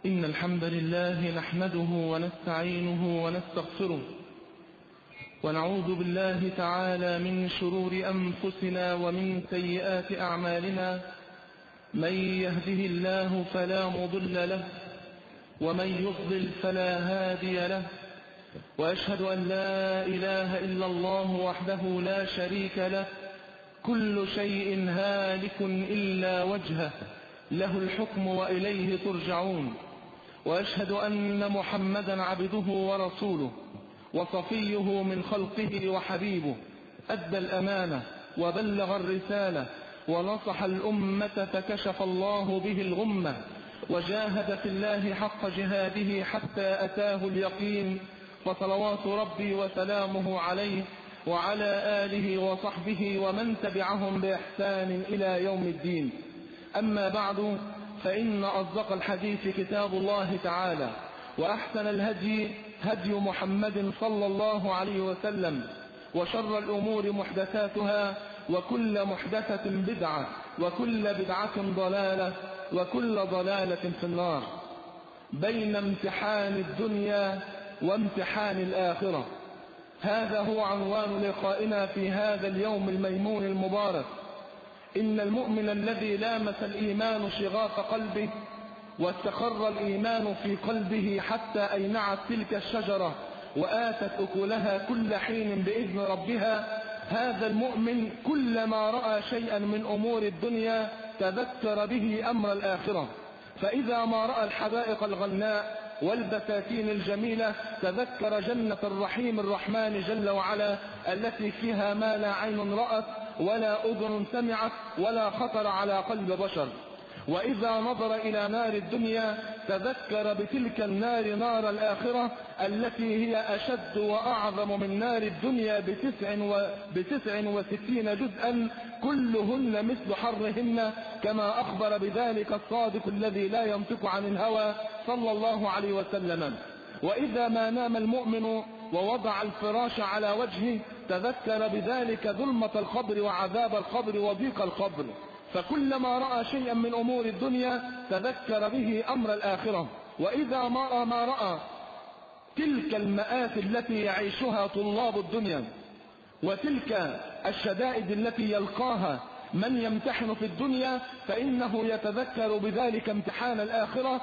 إن الحمد لله نحمده ونستعينه ونستغفره، ونعوذ بالله تعالى من شرور أنفسنا ومن سيئات أعمالنا. من يهده الله فلا مضل له، ومن يضلل فلا هادي له، وأشهد أن لا إله إلا الله وحده لا شريك له، كل شيء هالك إلا وجهه، له الحكم وإليه ترجعون. وأشهد أن محمدا عبده ورسوله وصفيه من خلقه وحبيبه، أدى الأمانة وبلغ الرسالة ونصح الأمة فكشف الله به الغمة، وجاهد في الله حق جهاده حتى أتاه اليقين. فصلوات ربي وسلامه عليه وعلى آله وصحبه ومن تبعهم بإحسان إلى يوم الدين. أما بعد، فإن أصدق الحديث كتاب الله تعالى، وأحسن الهدي هدي محمد صلى الله عليه وسلم، وشر الأمور محدثاتها، وكل محدثة بدعة، وكل بدعة ضلالة، وكل ضلالة في النار. بين امتحان الدنيا وامتحان الآخرة، هذا هو عنوان لقائنا في هذا اليوم الميمون المبارك. إن المؤمن الذي لامس الإيمان شغاف قلبه واستقر الإيمان في قلبه حتى أينعت تلك الشجرة وآتت أكلها كل حين بإذن ربها، هذا المؤمن كلما رأى شيئا من أمور الدنيا تذكر به أمر الآخرة. فإذا ما رأى الحدائق الغناء والبساتين الجميلة تذكر جنة الرحيم الرحمن جل وعلا، التي فيها ما لا عين رأت ولا أذن سمعت ولا خطر على قلب بشر. وإذا نظر إلى نار الدنيا تذكر بتلك النار نار الآخرة، التي هي أشد وأعظم من نار الدنيا ب69 جزءا، كلهن مثل حرهن، كما أخبر بذلك الصادق الذي لا ينطق عن الهوى صلى الله عليه وسلم. وإذا ما نام المؤمن ووضع الفراش على وجهه تذكر بذلك ظلمة القبر وعذاب القبر وضيق القبر. فكلما رأى شيئا من أمور الدنيا تذكر به أمر الآخرة. وإذا ما رأى تلك المآسي التي يعيشها طلاب الدنيا، وتلك الشدائد التي يلقاها من يمتحن في الدنيا، فإنه يتذكر بذلك امتحان الآخرة.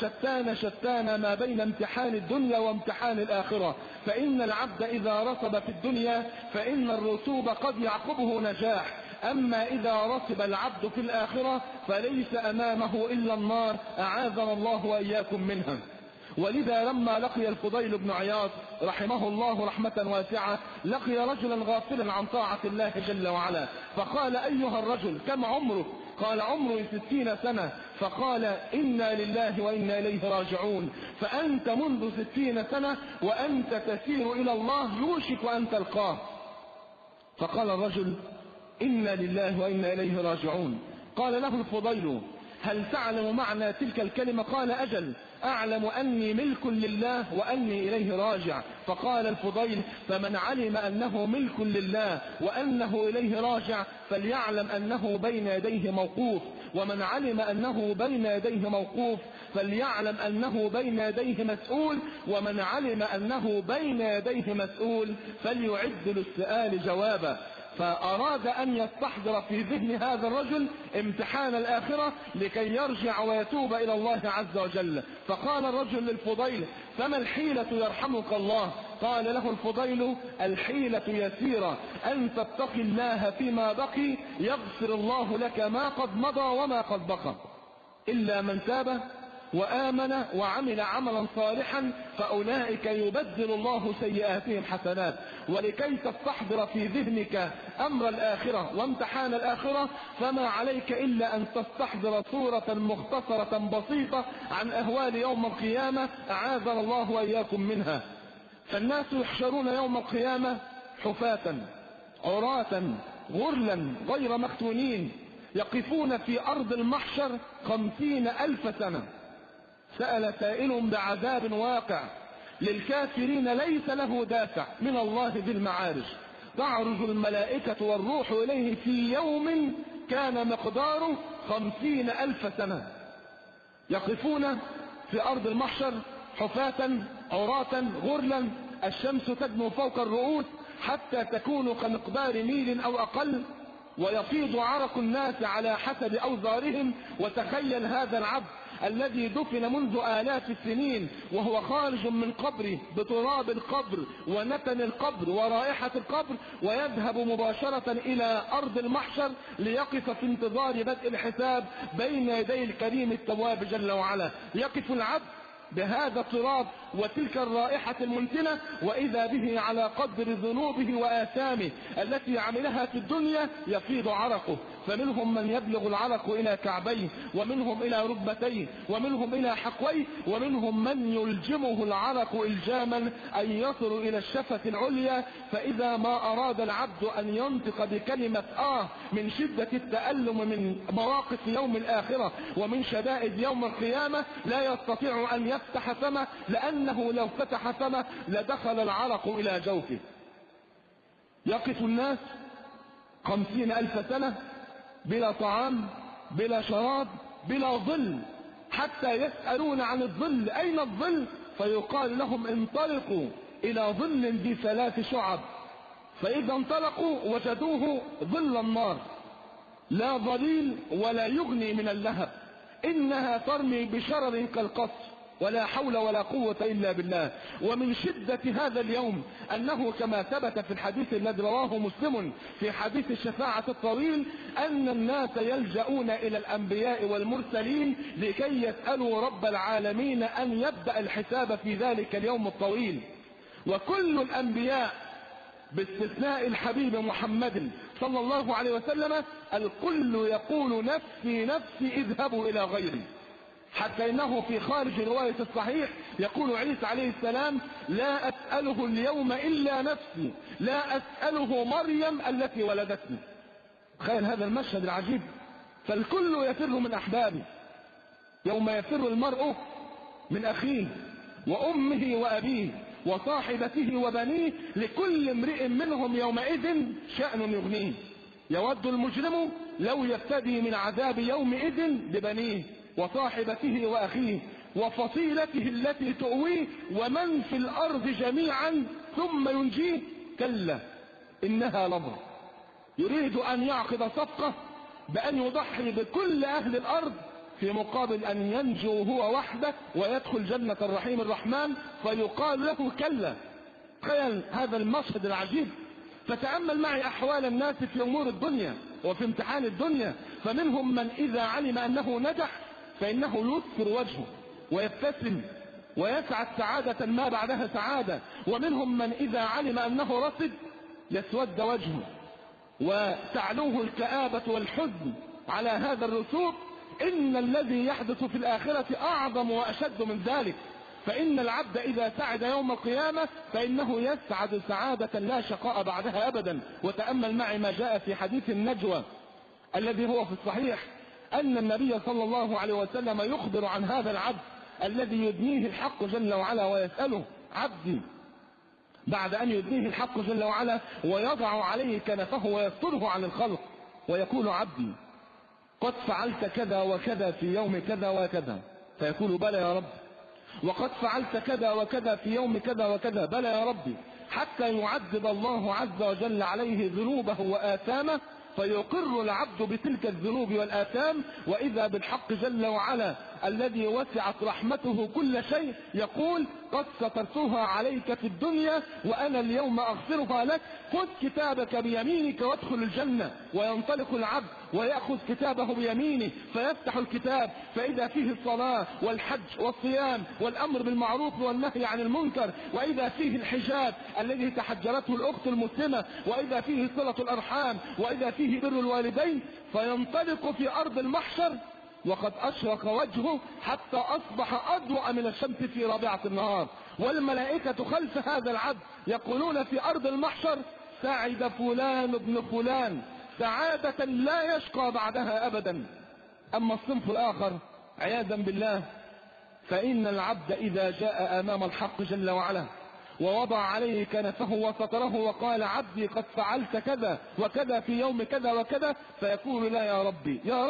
وشتان ما بين امتحان الدنيا وامتحان الآخرة. فإن العبد إذا رسب في الدنيا فإن الرسوب قد يعقبه نجاح، أما إذا رسب العبد في الآخرة فليس أمامه إلا النار، أعاذنا الله وإياكم منها. ولذا لما لقي الفضيل بن عياض رحمه الله رحمة واسعة لقي رجلا غافلا عن طاعة الله جل وعلا، فقال: أيها الرجل كم عمرك؟ قال: عمري 60 سنة. فقال: إنا لله وإنا إليه راجعون، فأنت منذ 60 سنة وأنت تسير إلى الله يوشك أن تلقاه. فقال الرجل: إنا لله وإنا إليه راجعون. قال له الفضيل: هل تعلم معنى تلك الكلمة؟ قال: أجل، أعلم أني ملك لله وأني إليه راجع. فقال الفضيل: فمن علم أنه ملك لله وأنه إليه راجع فليعلم أنه بين يديه موقوف، ومن علم أنه بين يديه موقوف فليعلم أنه بين يديه مسؤول، ومن علم أنه بين يديه مسؤول فليعد للسؤال جوابا. فأراد أن يستحضر في ذهن هذا الرجل امتحان الآخرة لكي يرجع ويتوب إلى الله عز وجل. فقال الرجل للفضيل: فما الحيلة يرحمك الله؟ قال له الفضيل: الحيلة يسيرة، أن تتقي الله فيما بقي يغفر الله لك ما قد مضى وما قد بقى، إلا من تاب وآمن وعمل عملا صالحا فأولئك يبدل الله سيئاتهم حسنات. ولكي تستحضر في ذهنك أمر الآخرة وامتحان الآخرة فما عليك إلا أن تستحضر صورة مختصرة بسيطة عن أهوال يوم القيامة، أعاذنا الله وإياكم منها. فالناس يحشرون يوم القيامة حفاة عراة غرلا غير مختونين، يقفون في أرض المحشر 50,000 سنة. سأل سائل بعذاب واقع للكافرين ليس له دافع من الله ذي المعارج، تعرج الملائكة والروح إليه في يوم كان مقداره 50,000 سنة، يقفون في أرض المحشر حفاة عراة غرلا، الشمس تدنو فوق الرؤوس حتى تكون كمقدار ميل أو أقل، ويفيض عرق الناس على حسب أوزارهم. وتخيل هذا العبد الذي دفن منذ آلاف السنين وهو خارج من قبره بتراب القبر ونتن القبر ورائحة القبر، ويذهب مباشرة إلى أرض المحشر ليقف في انتظار بدء الحساب بين يدي الكريم التواب جل وعلا. يقف العبد بهذا التراب وتلك الرائحة المنتنة، وإذا به على قدر ذنوبه وآثامه التي عملها في الدنيا يفيض عرقه، فمنهم من يبلغ العرق إلى كعبيه، ومنهم إلى ركبتيه، ومنهم إلى حقويه، ومنهم من يلجمه العرق إلجاما أن يصل إلى الشفة العليا. فإذا ما أراد العبد أن ينطق بكلمة من شدة التألم من مواقف يوم الآخرة ومن شدائد يوم القيامة لا يستطيع أن يفتح فمه، لأنه لو فتح فمه لدخل العرق إلى جوفه. يقف الناس 50,000 سنة بلا طعام بلا شراب بلا ظل، حتى يسألون عن الظل، أين الظل؟ فيقال لهم انطلقوا إلى ظل ذي 3 شعب، فإذا انطلقوا وجدوه ظل النار لا ظليل ولا يغني من اللهب، إنها ترمي بشرر كالقصر، ولا حول ولا قوة إلا بالله. ومن شدة هذا اليوم أنه كما ثبت في الحديث الذي رواه مسلم في حديث الشفاعة الطويل أن الناس يلجؤون إلى الأنبياء والمرسلين لكي يسألوا رب العالمين أن يبدأ الحساب في ذلك اليوم الطويل. وكل الأنبياء باستثناء الحبيب محمد صلى الله عليه وسلم الكل يقول نفسي نفسي اذهبوا إلى غيري، حتى إنه في خارج رواية الصحيح يقول عيسى عليه السلام لا أسأله اليوم إلا نفسي، لا أسأله مريم التي ولدتني. تخيل هذا المشهد العجيب. فالكل يفر من أحبابه يوم يفر المرء من أخيه وأمه وأبيه وصاحبته وبنيه، لكل امرئ منهم يومئذ شأن يغنيه. يود المجرم لو يفتدي من عذاب يومئذ ببنيه وصاحبته وأخيه وفصيلته التي تؤويه ومن في الأرض جميعا ثم ينجيه، كلا إنها لظى. يريد أن يعقد صفقة بأن يضحي بكل أهل الأرض في مقابل أن ينجو هو وحده ويدخل جنة الرحيم الرحمن، فيقال له كلا. تخيل هذا المشهد العجيب. فتأمل معي أحوال الناس في أمور الدنيا وفي امتحان الدنيا. فمنهم من إذا علم أنه نجح فإنه يسفر وجهه ويبتسم ويسعد سعادة ما بعدها سعادة، ومنهم من إذا علم أنه رصد يسود وجهه وتعلوه الكآبة والحزن على هذا الرسوب. إن الذي يحدث في الآخرة أعظم وأشد من ذلك. فإن العبد إذا سعد يوم القيامة فإنه يسعد سعادة لا شقاء بعدها أبدا. وتأمل معي ما جاء في حديث النجوى الذي هو في الصحيح أن النبي صلى الله عليه وسلم يخبر عن هذا العبد الذي يدنيه الحق جل وعلا ويسأله عبدي، بعد أن يدنيه الحق جل وعلا ويضع عليه كنفه ويستره عن الخلق، ويقول عبدي قد فعلت كذا وكذا في يوم كذا وكذا، فيقول بلى يا رب. وقد فعلت كذا وكذا في يوم كذا وكذا، بلى يا ربي، حتى يعذب الله عز وجل عليه ذنوبه وآثامه، فيقر العبد بتلك الذنوب والآثام. وإذا بالحق جل وعلا الذي وسعت رحمته كل شيء يقول قد سترتها عليك في الدنيا وأنا اليوم أغفرها لك، خذ كتابك بيمينك وادخل الجنة. وينطلق العبد ويأخذ كتابه بيمينه فيفتح الكتاب فإذا فيه الصلاة والحج والصيام والأمر بالمعروف والنهي عن المنكر، وإذا فيه الحجاب الذي تحجرته الأخت المسلمة، وإذا فيه صلة الأرحام، وإذا فيه بر الوالدين. فينطلق في أرض المحشر وقد أشرق وجهه حتى أصبح أضوأ من الشمس في رابعة النهار، والملائكة خلف هذا العبد يقولون في أرض المحشر سعد فلان ابن فلان سعادة لا يشقى بعدها أبدا. أما الصنف الآخر عياذا بالله فإن العبد إذا جاء أمام الحق جل وعلا ووضع عليه كنفه وستره وقال عبدي قد فعلت كذا وكذا في يوم كذا وكذا، فيقول لا يا ربي، يا رب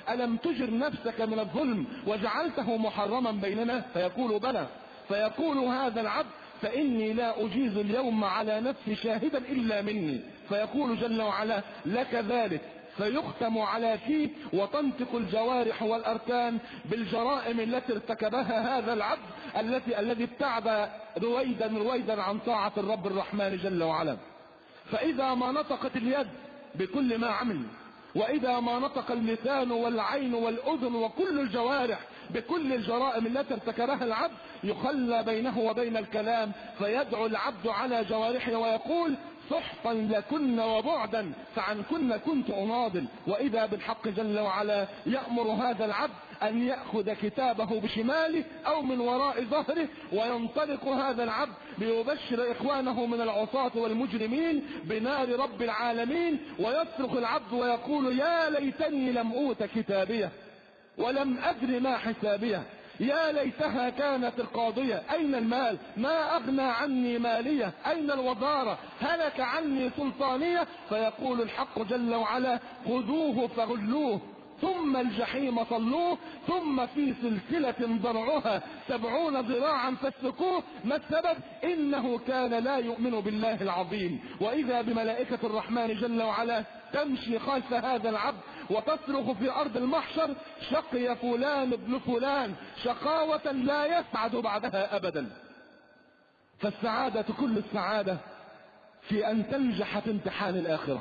ألم تجر نفسك من الظلم وجعلته محرما بيننا؟ فيقول بلى. فيقول هذا العبد فإني لا أجيز اليوم على نفسي شاهدا إلا مني. فيقول جل وعلا لك ذلك، فيختم على فيه وتنطق الجوارح والأركان بالجرائم التي ارتكبها هذا العبد الذي ابتعد رويدا عن طاعة الرب الرحمن جل وعلا. فإذا ما نطقت اليد بكل ما عمل، وإذا ما نطق اللسان والعين والأذن وكل الجوارح بكل الجرائم التي ارتكبها العبد، يخلى بينه وبين الكلام، فيدعو العبد على جوارحه ويقول سحقا لكن وبعدا فعنكن كنت أناضل. وإذا بالحق جل وعلا يأمر هذا العبد أن يأخذ كتابه بشماله أو من وراء ظهره، وينطلق هذا العبد ليبشر إخوانه من العصاة والمجرمين بنار رب العالمين، ويصرخ العبد ويقول يا ليتني لم أوت كتابيه ولم أدر ما حسابيه، يا ليتها كانت القاضية، أين المال؟ ما أغنى عني مالية، أين الوزارة؟ هلك عني سلطانية. فيقول الحق جل وعلا خذوه فغلوه ثم الجحيم صلوه ثم في سلسلة ضرعها 70 ذراعا فاسلكوه. ما السبب؟ إنه كان لا يؤمن بالله العظيم. وإذا بملائكة الرحمن جل وعلا تمشي خلف هذا العبد وتصرخ في أرض المحشر شقي فلان ابن فلان شقاوة لا يسعد بعدها أبدا. فالسعادة كل السعادة في أن تنجح في امتحان الآخرة،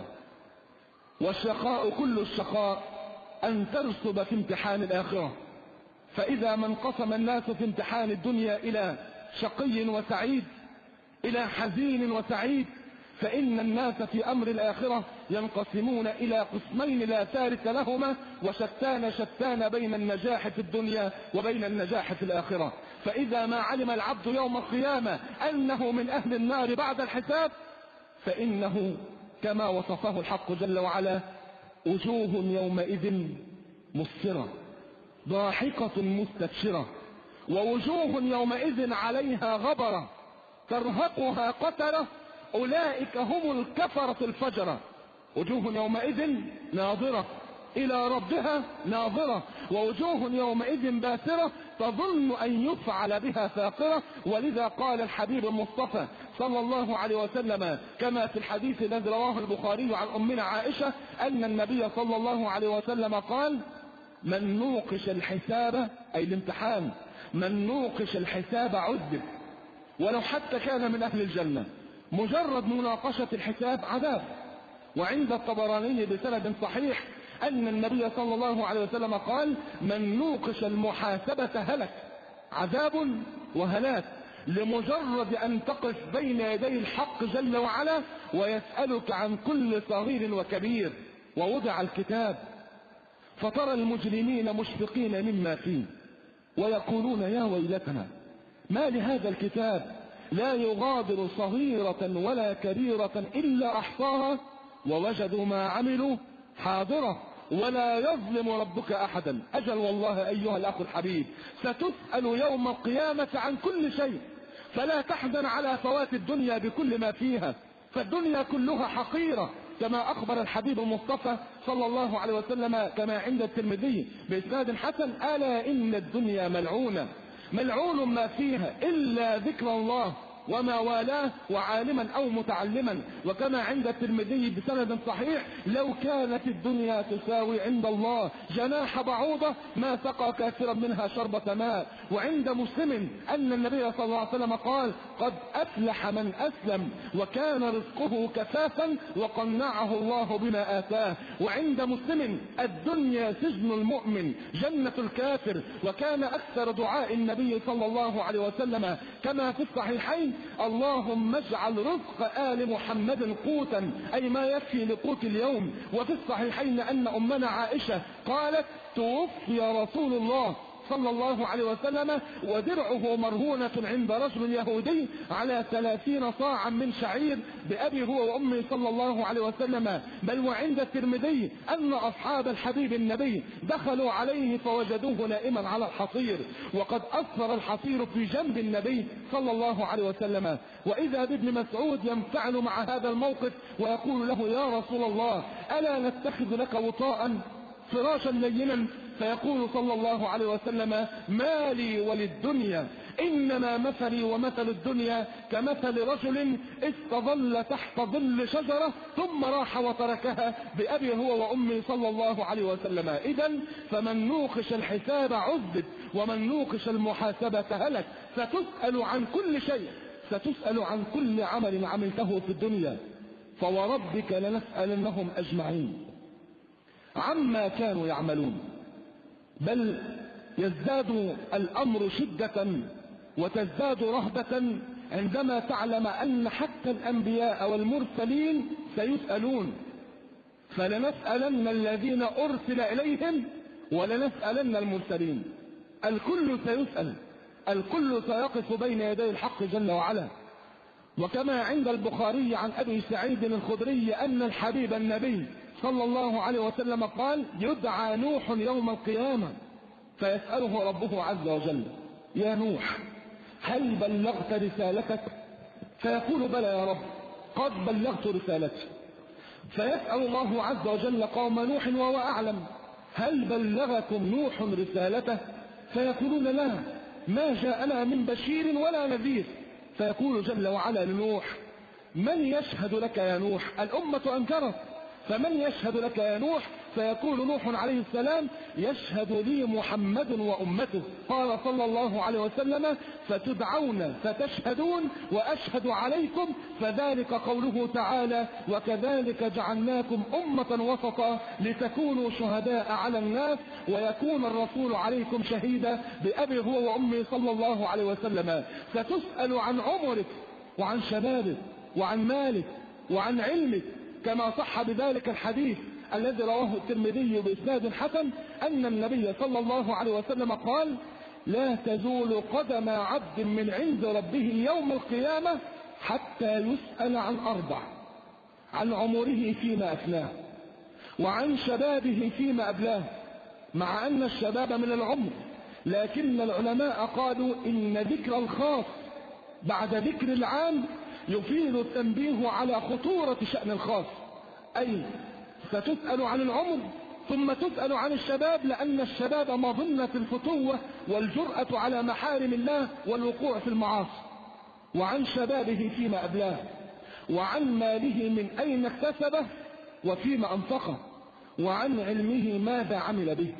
والشقاء كل الشقاء أن ترسب في امتحان الآخرة. فإذا ما انقسم الناس في امتحان الدنيا إلى شقي وسعيد، إلى حزين وسعيد، فإن الناس في أمر الآخرة ينقسمون إلى قسمين لا ثالث لهما، وشتان بين النجاح في الدنيا وبين النجاح في الآخرة. فإذا ما علم العبد يوم القيامة أنه من أهل النار بعد الحساب، فإنه كما وصفه الحق جل وعلا وجوه يومئذ مسفرة ضاحكة مستبشرة ووجوه يومئذ عليها غبرة ترهقها قترة أولئك هم الكفرة الفجرة. وجوه يومئذ ناظرة إلى ربها ناظرة ووجوه يومئذ باسرة تظن أن يفعل بها فاقرة. ولذا قال الحبيب المصطفى صلى الله عليه وسلم كما في الحديث الذي رواه البخاري عن أمنا عائشة أن النبي صلى الله عليه وسلم قال من نوقش الحساب أي الامتحان، من نوقش الحساب عذب ولو حتى كان من أهل الجنة. مجرد مناقشة الحساب عذاب. وعند الطبراني بسند صحيح أن النبي صلى الله عليه وسلم قال من نوقش المحاسبة هلك، عذاب وهلاك، لمجرد أن تقف بين يدي الحق جل وعلا ويسألك عن كل صغير وكبير. ووضع الكتاب فترى المجرمين مشفقين مما فيه ويقولون يا ويلتنا ما لهذا الكتاب لا يغادر صغيرة ولا كبيرة إلا أحصاها ووجدوا ما عملوا حاضرة ولا يظلم ربك أحدا. أجل والله أيها الأخ الحبيب ستسأل يوم القيامة عن كل شيء، فلا تحزن على فوات الدنيا بكل ما فيها، فالدنيا كلها حقيرة كما أخبر الحبيب المصطفى صلى الله عليه وسلم كما عند الترمذي بإسناد حسن ألا إن الدنيا ملعونة ملعون ما فيها إلا ذكر الله وما والاه وعالما أو متعلما. وكما عند الترمذي بسند صحيح لو كانت الدنيا تساوي عند الله جناح بعوضة ما سقى كافرا منها شربة ماء. وعند مسلم أن النبي صلى الله عليه وسلم قال قد أفلح من أسلم وكان رزقه كفافا وقنعه الله بما آتاه. وعند مسلم الدنيا سجن المؤمن جنة الكافر. وكان أكثر دعاء النبي صلى الله عليه وسلم كما في الصحيحين اللهم اجعل رزق آل محمد قوتا أي ما يكفي لقوت اليوم. وفي الصحيحين أن أمنا عائشة قالت توفي رسول الله صلى الله عليه وسلم ودرعه مرهونة عند رجل يهودي على 30 صاعا من شعير بأبي هو وأمي صلى الله عليه وسلم. بل وعند الترمذي أن أصحاب الحبيب النبي دخلوا عليه فوجدوه نائما على الحصير وقد أثر الحصير في جنب النبي صلى الله عليه وسلم. وإذا بابن مسعود ينفعل مع هذا الموقف ويقول له يا رسول الله ألا نتخذ لك وطاء؟ فراشا لينا، فيقول صلى الله عليه وسلم: ما لي وللدنيا، إنما مثلي ومثل الدنيا كمثل رجل استظل تحت ظل شجرة ثم راح وتركها بأبي هو وأمي صلى الله عليه وسلم. إذن فمن نوقش الحساب عذب، ومن نوقش المحاسبة هلك. ستسأل عن كل شيء، ستسأل عن كل عمل عملته في الدنيا، فوربك لنسألنهم أجمعين عما كانوا يعملون. بل يزداد الأمر شدة وتزداد رهبة عندما تعلم أن حتى الأنبياء والمرسلين سيسألون، فلنسألن الذين أرسل إليهم ولنسألن المرسلين. الكل سيسأل، الكل سيقف بين يدي الحق جل وعلا. وكما عند البخاري عن أبي سعيد الخدري أن الحبيب النبي صلى الله عليه وسلم قال: يدعى نوح يوم القيامة فيسأله ربه عز وجل: يا نوح هل بلغت رسالتك؟ فيقول: بلى يا رب، قد بلغت رسالتي. فيسأل الله عز وجل قوم نوح وهو أعلم: هل بلغكم نوح رسالته؟ فيقولون: لا، ما جاءنا من بشير ولا نذير. فيقول جل وعلا لنوح: من يشهد لك يا نوح؟ الأمة أنكرت، فمن يشهد لك يا نوح؟ فيقول نوح عليه السلام: يشهد لي محمد وأمته. قال صلى الله عليه وسلم: فتدعون فتشهدون وأشهد عليكم، فذلك قوله تعالى: وكذلك جعلناكم أمة وسطا لتكونوا شهداء على الناس ويكون الرسول عليكم شهيدا، بأبي هو وأمي صلى الله عليه وسلم. ستسأل عن عمرك وعن شبابك وعن مالك وعن علمك، كما صح بذلك الحديث الذي رواه الترمذي بإسناد حسن أن النبي صلى الله عليه وسلم قال: لا تزول قدم عبد من عند ربه يوم القيامة حتى يسأل عن أربع: عن عمره فيما أفناه، وعن شبابه فيما أبلاه، مع أن الشباب من العمر، لكن العلماء قالوا إن ذكر الخاص بعد ذكر العام يفيد التنبيه على خطورة شأن الخاص. أي ستسأل عن العمر ثم تسأل عن الشباب، لأن الشباب مظنة الفتوة والجرأة على محارم الله والوقوع في المعاصي. وعن شبابه فيما أبلاه، وعن ماله من أين اكتسبه وفيما أنفقه، وعن علمه ماذا عمل به.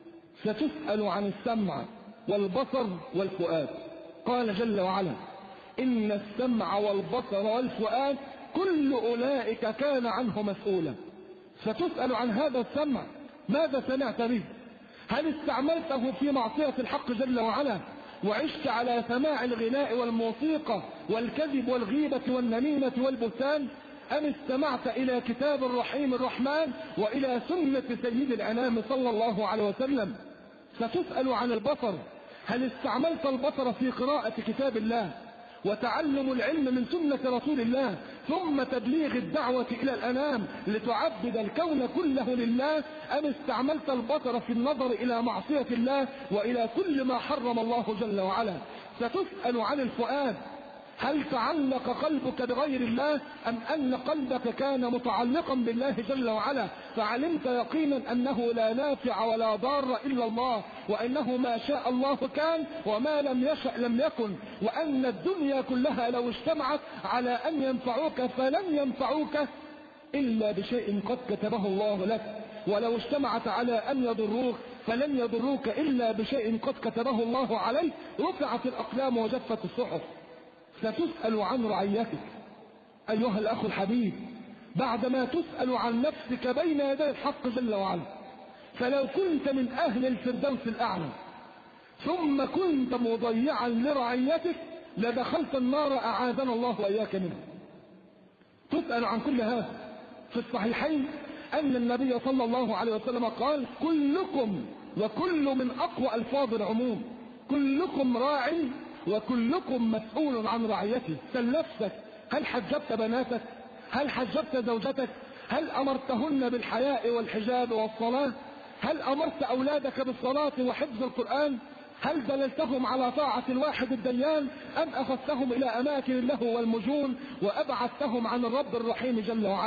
ستسأل عن السمع والبصر والفؤاد. قال جل وعلا: إن السمع والبصر والفؤاد كل أولئك كان عنه مسؤولا. ستسأل عن هذا السمع، ماذا سمعت به؟ هل استعملته في معصية الحق جل وعلا وعشت على سماع الغناء والموسيقى والكذب والغيبة والنميمة والبهتان، أم استمعت إلى كتاب الرحيم الرحمن وإلى سنة سيد الأنام صلى الله عليه وسلم؟ ستسأل عن البصر، هل استعملت البصر في قراءة كتاب الله وتعلم العلم من سنة رسول الله، ثم تبليغ الدعوة إلى الأنام لتعبد الكون كله لله، أم استعملت البصر في النظر إلى معصية الله وإلى كل ما حرم الله جل وعلا؟ ستسأل عن الفؤاد، هل تعلق قلبك بغير الله أم أن قلبك كان متعلقا بالله جل وعلا، فعلمت يقينا أنه لا نافع ولا ضار إلا الله، وأنه ما شاء الله كان وما لم يشأ لم يكن، وأن الدنيا كلها لو اجتمعت على أن ينفعوك فلن ينفعوك إلا بشيء قد كتبه الله لك، ولو اجتمعت على أن يضروك فلن يضروك إلا بشيء قد كتبه الله عليك. رفعت الأقلام وجفت الصحف. ستسأل عن رعيتك أيها الأخ الحبيب، بعدما تسأل عن نفسك بين يدي الحق جل وعلا. فلو كنت من أهل الفردوس الأعلى ثم كنت مضيعا لرعيتك لدخلت النار، أعاذنا الله وإياك منه. تسأل عن كل هذا. في الصحيحين أن النبي صلى الله عليه وسلم قال: كلكم، وكل من أقوى ألفاظ العموم، كلكم راع وكلكم مسؤول عن رعيته. سل نفسك، هل حجبت بناتك؟ هل حجبت زوجتك؟ هل أمرتهن بالحياء والحجاب والصلاة؟ هل أمرت أولادك بالصلاة وحفظ القرآن؟ هل دللتهم على طاعة الواحد الديان أم أخذتهم إلى أماكن اللهو والمجون وأبعدتهم عن الرب الرحيم جل وعلا؟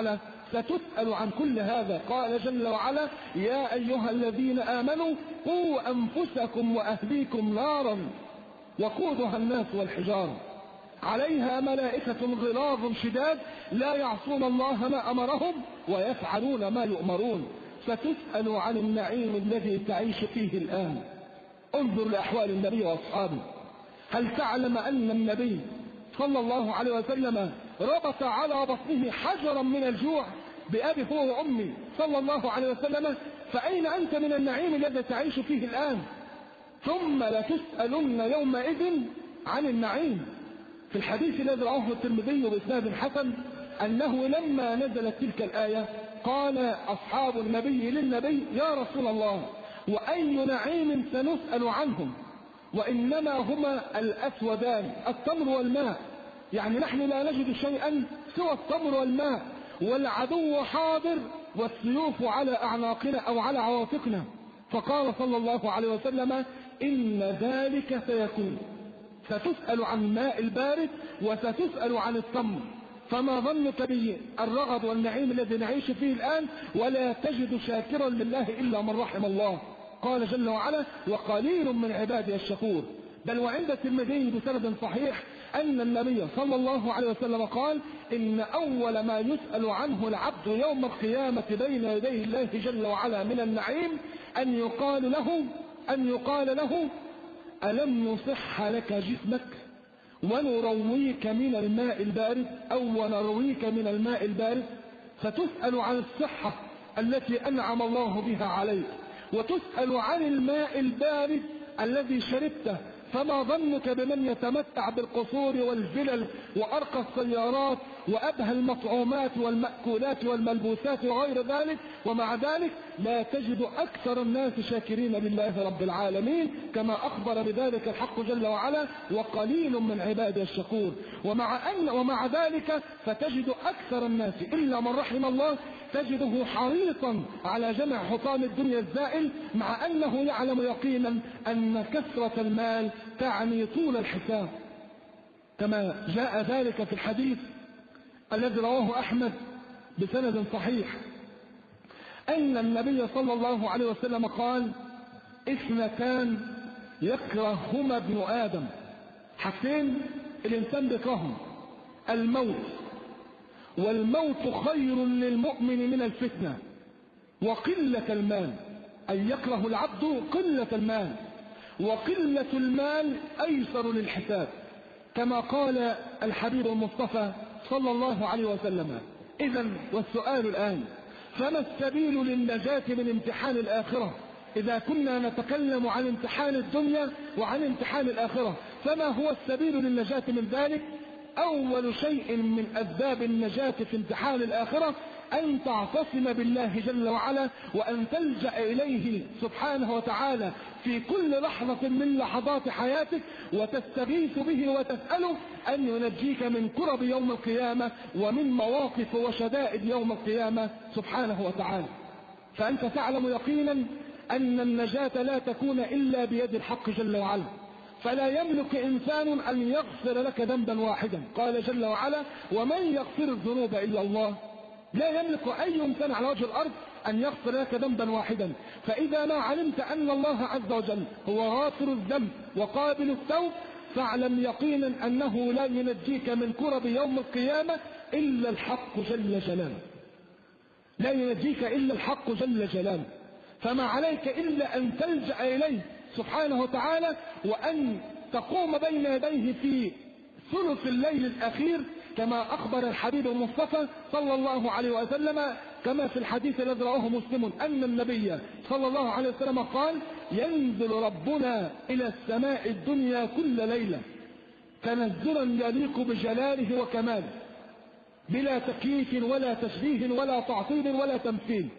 ستسأل عن كل هذا. قال جل وعلا: يا أيها الذين آمنوا قوا أنفسكم وأهليكم نارا وقودها الناس والحجارة عليها ملائكة غلاظ شداد لا يعصون الله ما أمرهم ويفعلون ما يؤمرون. ستسأل عن النعيم الذي تعيش فيه الآن. انظر لأحوال النبي وأصحابه. هل تعلم أن النبي صلى الله عليه وسلم ربط على بطنه حجرا من الجوع بأبي هو وأمي صلى الله عليه وسلم؟ فأين أنت من النعيم الذي تعيش فيه الآن؟ ثم لتسألن يومئذ عن النعيم. في الحديث الذي رواه الترمذي بإسناد حسن أنه لما نزلت تلك الآية قال أصحاب النبي للنبي: يا رسول الله، وأي نعيم سنسأل عنهم؟ وإنما هما الأسودان، التمر والماء، يعني نحن لا نجد شيئا سوى التمر والماء، والعدو حاضر والسيوف على أعناقنا أو على عواتقنا. فقال صلى الله عليه وسلم: إن ذلك سيكون. ستسأل عن الماء البارد وستسأل عن التمر. فما ظنك بالرغد والنعيم الذي نعيش فيه الآن ولا تجد شاكرا لله إلا من رحم الله. قال جل وعلا: وقليل من عبادي الشكور. بل وعند الترمذي بسند صحيح أن النبي صلى الله عليه وسلم قال: إن أول ما يسأل عنه العبد يوم القيامة بين يدي الله جل وعلا من النعيم أن يقال له ألم نصح لك جسمك ونرويك من الماء البارد، أو ونرويك من الماء البارد. فتسأل عن الصحة التي أنعم الله بها عليك، وتسأل عن الماء البارد الذي شربته. فما ظنك بمن يتمتع بالقصور والفلل وأرقى السيارات وأبهى المطعومات والمأكولات والملبوسات وغير ذلك، ومع ذلك لا تجد أكثر الناس شاكرين لله رب العالمين، كما أخبر بذلك الحق جل وعلا: وقليل من عبادي الشكور. ومع ذلك فتجد أكثر الناس إلا من رحم الله تجده حريصا على جمع حطام الدنيا الزائل، مع أنه يعلم يقينا أن كثرة المال تعني طول الحساب، كما جاء ذلك في الحديث الذي رواه أحمد بسند صحيح أن النبي صلى الله عليه وسلم قال: اثنتان يكرههما ابن آدم. حاجتين الإنسان بيكرههم: الموت، والموت خير للمؤمن من الفتنة، وقلة المال، أي يكره العبد قلة المال، وقلة المال أيسر للحساب، كما قال الحبيب المصطفى صلى الله عليه وسلم. إذن والسؤال الآن: فما السبيل للنجاة من امتحان الآخرة؟ إذا كنا نتكلم عن امتحان الدنيا وعن امتحان الآخرة، فما هو السبيل للنجاة من ذلك؟ أول شيء من أسباب النجاة في امتحان الآخرة أن تعتصم بالله جل وعلا، وأن تلجأ إليه سبحانه وتعالى في كل لحظة من لحظات حياتك، وتستغيث به وتسأله أن ينجيك من كرب يوم القيامة ومن مواقف وشدائد يوم القيامة سبحانه وتعالى. فأنت تعلم يقينا أن النجاة لا تكون إلا بيد الحق جل وعلا، فلا يملك إنسان أن يغفر لك ذنبا واحدا. قال جل وعلا: ومن يغفر الذنوب إلا الله. لا يملك أي إنسان على وجه الأرض أن يغفر لك ذنبا واحدا. فإذا ما علمت أن الله عز وجل هو غافر الذنب وقابل التوب، فاعلم يقينا أنه لا ينجيك من كرب يوم القيامة إلا الحق جل جلاله. لا ينجيك إلا الحق جل جلاله. فما عليك إلا أن تلجأ إليه سبحانه وتعالى، وأن تقوم بين يديه في ثلث الليل الأخير، كما أخبر الحبيب المصطفى صلى الله عليه وسلم، كما في الحديث الذي رواه مسلم أن النبي صلى الله عليه وسلم قال: ينزل ربنا إلى السماء الدنيا كل ليلة تنزلا يليق بجلاله وكماله، بلا تكييف ولا تشبيه ولا تعطيل ولا تمثيل.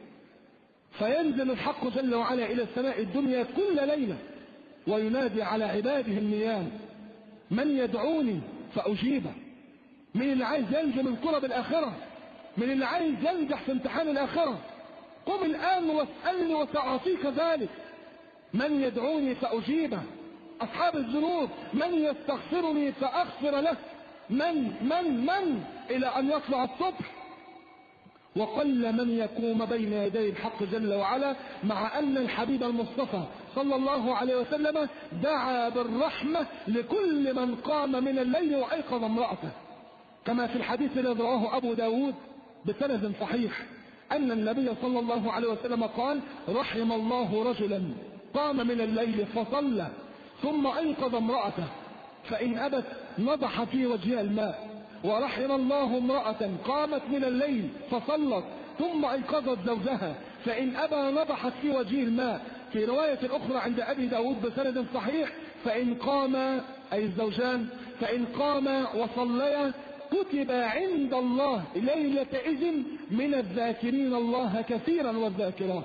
فينزل الحق جل وعلا إلى السماء الدنيا كل ليلة وينادي على عباده النيام: من يدعوني فأجيبه. من اللي عايز ينجو من كرب الآخرة، من اللي عايز ينجح في امتحان الآخرة، قم الآن واسألني وسأعطيك ذلك. من يدعوني فأجيبه. أصحاب الذنوب: من يستغفرني فأغفر له. من إلى أن يطلع الصبح، وقل من يقوم بين يدي الحق جل وعلا، مع أن الحبيب المصطفى صلى الله عليه وسلم دعا بالرحمة لكل من قام من الليل وأيقظ امرأته، كما في الحديث الذي رواه أبو داود بسند صحيح أن النبي صلى الله عليه وسلم قال: رحم الله رجلا قام من الليل فصلى ثم أيقظ امرأته فإن أبت نضح في وجهها الماء، ورحم الله امرأة قامت من الليل فصلت ثم أيقظت زوجها فإن أبى نضحت في وجهه الماء. في رواية أخرى عند أبي داود بسند صحيح: فإن قام أي الزوجان فإن قام وصليا كتب عند الله ليلة إذن من الذاكرين الله كثيرا والذاكرات.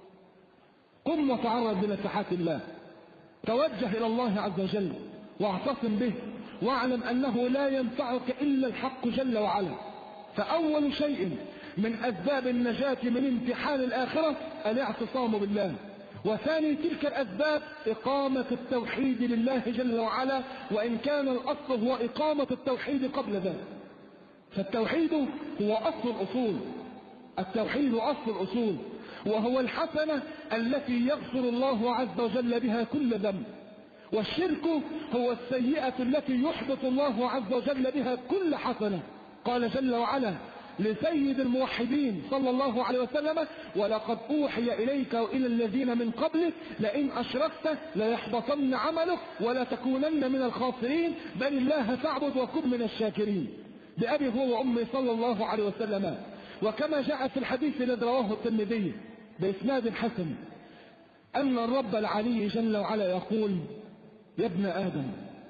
قم وتعرض لنفحات الله، توجه إلى الله عز وجل واعتصم به، واعلم أنه لا ينفعك إلا الحق جل وعلا. فأول شيء من أسباب النجاة من امتحان الآخرة الاعتصام بالله، وثاني تلك الأسباب إقامة التوحيد لله جل وعلا، وإن كان الأصل هو إقامة التوحيد قبل ذلك. فالتوحيد هو أصل الأصول، التوحيد أصل الأصول، وهو الحسنة التي يغفر الله عز وجل بها كل ذنب، والشرك هو السيئة التي يحبط الله عز وجل بها كل حسنة. قال جل وعلا لسيد الموحدين صلى الله عليه وسلم: ولقد أوحي إليك وإلى الذين من قبلك لئن أشركت ليحبطن عملك ولتكونن من الخاسرين بل الله فاعبد وكن من الشاكرين، بأبي هو وأمي صلى الله عليه وسلم. وكما جاء في الحديث الذي رواه الترمذي بإسناد حسن أن الرب العلي جل وعلا يقول: يا ابن آدم،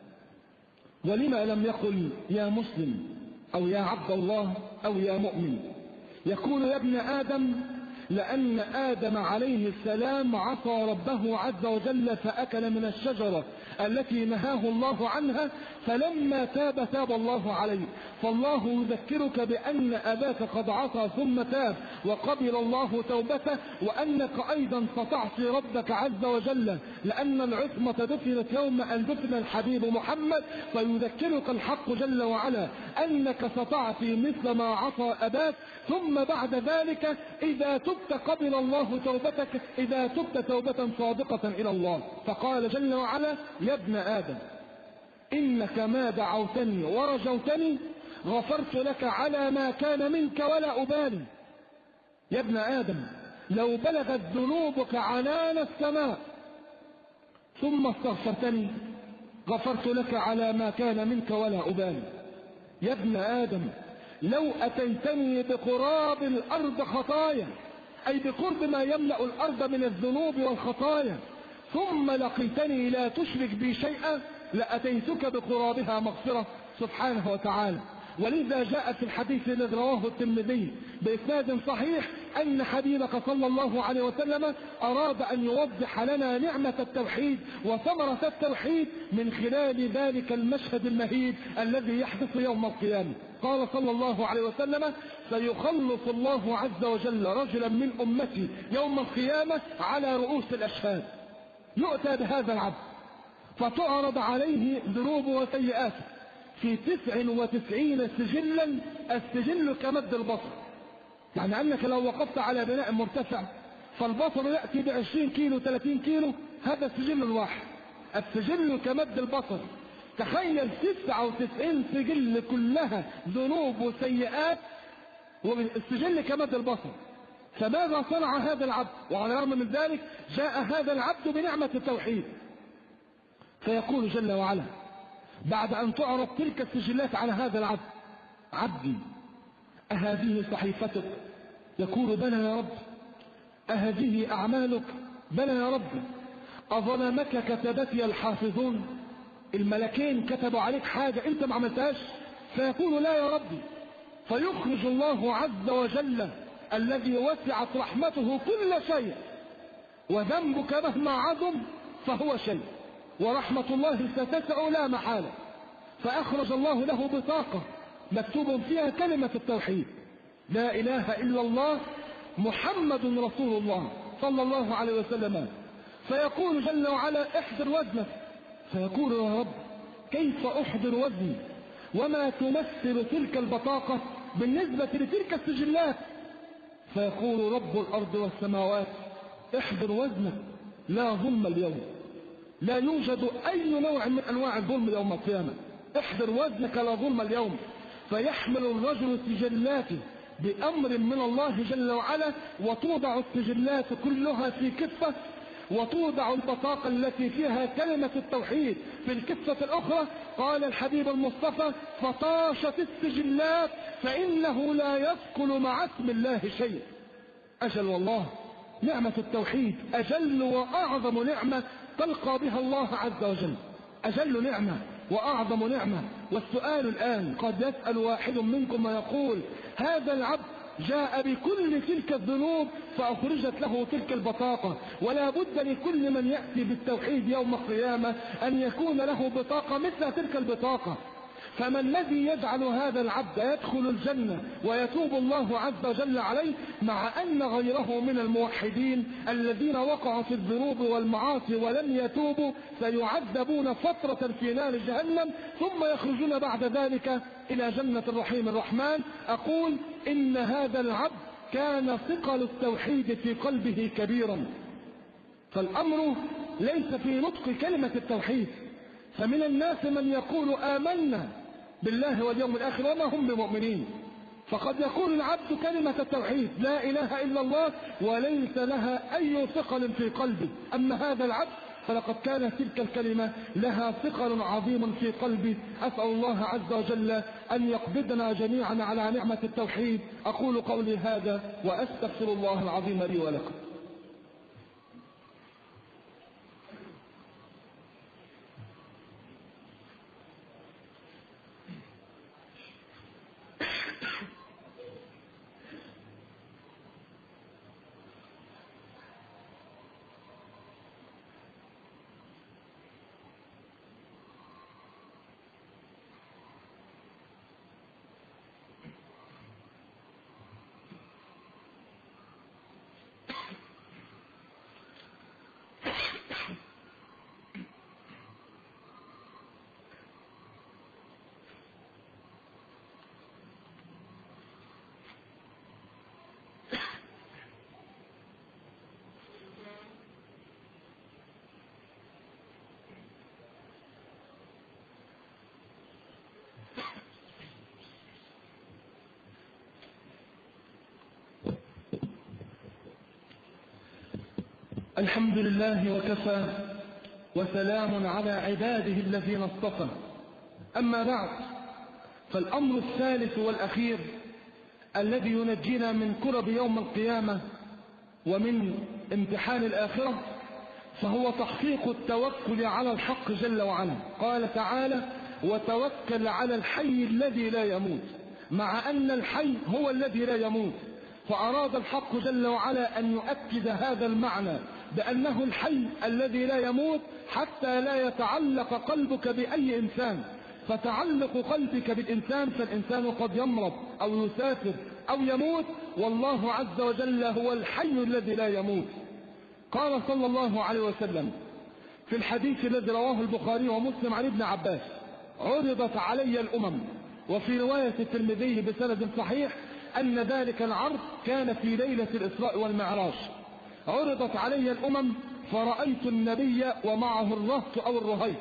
ولما لم يقل يا مسلم أو يا عبد الله أو يا مؤمن؟ يقول يا ابن آدم لأن آدم عليه السلام عصى ربه عز وجل فأكل من الشجرة التي نهاه الله عنها، فلما تاب تاب الله عليه. فالله يذكرك بأن أباك قد عصى ثم تاب وقبل الله توبته، وأنك أيضا ستعصي ربك عز وجل، لأن العصمة دفنت يوم أن دفن الحبيب محمد. فيذكرك الحق جل وعلا أنك ستعصي مثل ما عصى أباك، ثم بعد ذلك إذا تبت قبل الله توبتك، إذا تبت توبة صادقة إلى الله. فقال جل وعلا: يا ابن آدم إنك ما دعوتني ورجوتني غفرت لك على ما كان منك ولا أبالي. يا ابن آدم لو بلغت ذنوبك عنان السماء ثم استغفرتني غفرت لك على ما كان منك ولا أبالي. يا ابن آدم لو أتيتني بقراب الأرض خطايا، أي بقرب ما يملأ الأرض من الذنوب والخطايا، ثم لقيتني لا تشرك بي شيئا لأتيتك بقرابها مغفرة سبحانه وتعالى. ولذا جاء في الحديث الذي رواه الترمذي بإسناد صحيح أن حبيبك صلى الله عليه وسلم أراد أن يوضح لنا نعمة التوحيد وثمرة التوحيد من خلال ذلك المشهد المهيب الذي يحدث يوم القيامة. قال صلى الله عليه وسلم: سيخلص الله عز وجل رجلا من أمتي يوم القيامة على رؤوس الأشهاد، يؤتى بهذا العبد فتعرض عليه ذنوب وسيئاته في 99 سجلا، السجل كمد البصر، يعني أنك لو وقفت على بناء مرتفع فالبصر يأتي ب20 كيلو 30 كيلو، هذا السجل الواحد، السجل كمد البصر. تخيل 99 سجل كلها ذنوب وسيئات والسجل كمد البصر. فماذا صنع هذا العبد؟ وعلى الرغم من ذلك جاء هذا العبد بنعمة التوحيد. فيقول جل وعلا بعد أن تعرض تلك السجلات على هذا العبد: عبدي أهذه صحيفتك؟ يقول: بلى يا رب. أهذه أعمالك؟ بلى يا رب. أظلمك كتبتي الحافظون؟ الملكين كتبوا عليك حاجة أنت ما عملتهاش؟ فيقول: لا يا ربي. فيخرج الله عز وجل الذي وسعت رحمته كل شيء، وذنبك مهما عظم فهو شيء، ورحمة الله ستسع لا محالة. فأخرج الله له بطاقة مكتوب فيها كلمة التوحيد: لا إله إلا الله محمد رسول الله صلى الله عليه وسلم. فيقول جل وعلا: احضر وزنك. فيقول: يا رب كيف أحضر وزني وما تمثل تلك البطاقة بالنسبة لتلك السجلات؟ فيقول رب الأرض والسماوات احضر وزنك لا ظلم اليوم، لا يوجد أي نوع من أنواع الظلم يوم القيامة، احضر وزنك لا ظلم اليوم. فيحمل الرجل سجلاته بأمر من الله جل وعلا، وتوضع السجلات كلها في كفة، وتوضع البطاقة التي فيها كلمة التوحيد في الكفة الأخرى. قال الحبيب المصطفى فطاشت السجلات فإنه لا يثقل مع اسم الله شيء. أجل والله نعمة التوحيد أجل وأعظم نعمة تلقى بها الله عز وجل، أجل نعمة وأعظم نعمة. والسؤال الآن قد يسأل واحد منكم ويقول هذا العبد جاء بكل تلك الذنوب فأخرجت له تلك البطاقة، ولا بد لكل من يأتي بالتوحيد يوم القيامة أن يكون له بطاقة مثل تلك البطاقة. فما الذي يجعل هذا العبد يدخل الجنة ويتوب الله عز وجل عليه، مع أن غيره من الموحدين الذين وقعوا في الذنوب والمعاصي ولم يتوبوا سيعذبون فترة في نار جهنم ثم يخرجون بعد ذلك إلى جنة الرحيم الرحمن؟ أقول إن هذا العبد كان ثقل التوحيد في قلبه كبيرا، فالأمر ليس في نطق كلمة التوحيد. فمن الناس من يقول آمنا بالله واليوم الآخر وما هم بمؤمنين، فقد يقول العبد كلمة التوحيد لا إله إلا الله وليس لها أي ثقل في قلبه. أما هذا العبد فلقد كانت تلك الكلمة لها ثقل عظيم في قلبه. أسأل الله عز وجل أن يقبضنا جميعا على نعمة التوحيد. أقول قولي هذا وأستغفر الله العظيم لي ولكم. الحمد لله وكفى وسلام على عباده الذين اصطفى. أما بعد، فالأمر الثالث والأخير الذي ينجينا من كرب يوم القيامة ومن امتحان الآخرة فهو تحقيق التوكل على الحق جل وعلا. قال تعالى وتوكل على الحي الذي لا يموت، مع أن الحي هو الذي لا يموت، فأراد الحق جل وعلا أن يؤكد هذا المعنى بأنه الحي الذي لا يموت حتى لا يتعلق قلبك بأي إنسان. فتعلق قلبك بالإنسان فالإنسان قد يمرض أو يسافر أو يموت، والله عز وجل هو الحي الذي لا يموت. قال صلى الله عليه وسلم في الحديث الذي رواه البخاري ومسلم عن ابن عباس عرضت علي الأمم، وفي رواية الترمذي بسند صحيح أن ذلك العرض كان في ليلة الإسراء والمعراج. عرضت علي الأمم فرأيت النبي ومعه الرهط أو الرهيط،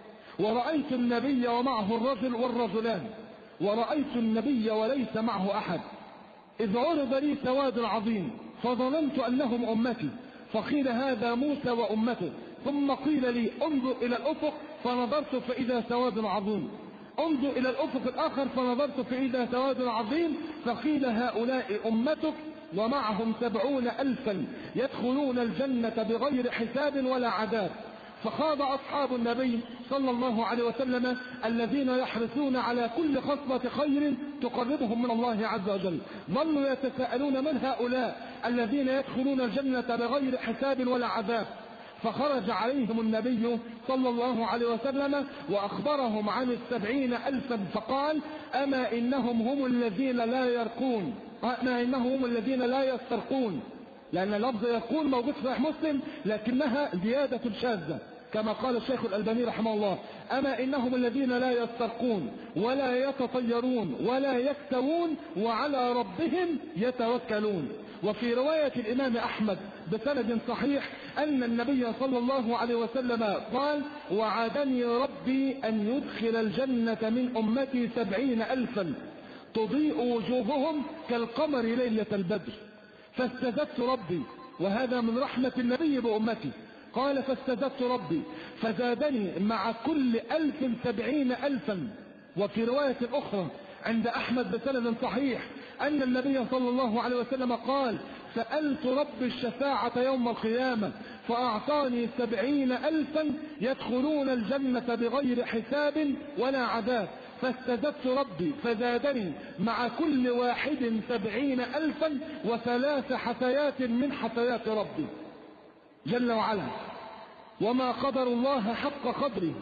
ورأيت النبي ومعه الرجل والرجلان، ورأيت النبي وليس معه أحد. إذ عرض لي سواد عظيم فظننت أنهم أمتي، فقيل هذا موسى وأمته، ثم قيل لي انظر إلى الأفق فنظرت فإذا سواد عظيم، انظر إلى الأفق الآخر فنظرت فإذا سواد عظيم، فقيل هؤلاء أمتك ومعهم 70,000 يدخلون الجنة بغير حساب ولا عذاب. فخاض أصحاب النبي صلى الله عليه وسلم الذين يحرصون على كل خصلة خير تقربهم من الله عز وجل، ظلوا يتساءلون من هؤلاء الذين يدخلون الجنة بغير حساب ولا عذاب. فخرج عليهم النبي صلى الله عليه وسلم وأخبرهم عن 70,000 فقال أما إنهم هم الذين لا يرقون، أما إنهم هم الذين لا يسترقون، لأن لفظ يرقون موجود في صحيح مسلم لكنها زيادة شاذة كما قال الشيخ الألباني رحمه الله. أما إنهم الذين لا يسترقون ولا يتطيرون ولا يكتوون وعلى ربهم يتوكلون. وفي رواية الإمام أحمد بسند صحيح أن النبي صلى الله عليه وسلم قال: وعدني ربي أن يدخل الجنة من أمتي 70,000 تضيء وجوههم كالقمر ليلة البدر. فاستزدت ربي، وهذا من رحمة النبي بأمتي، قال: فاستزدت ربي فزادني مع كل 1000 70,000. وفي رواية أخرى عند أحمد بسند صحيح أن النبي صلى الله عليه وسلم قال: سألت رب الشفاعة يوم القيامة فأعطاني 70,000 يدخلون الجنة بغير حساب ولا عذاب، فاستزدت ربي فزادني مع كل واحد 70,000 و3 حثيات من حثيات ربي جل وعلا. وما قدر الله حق قدره،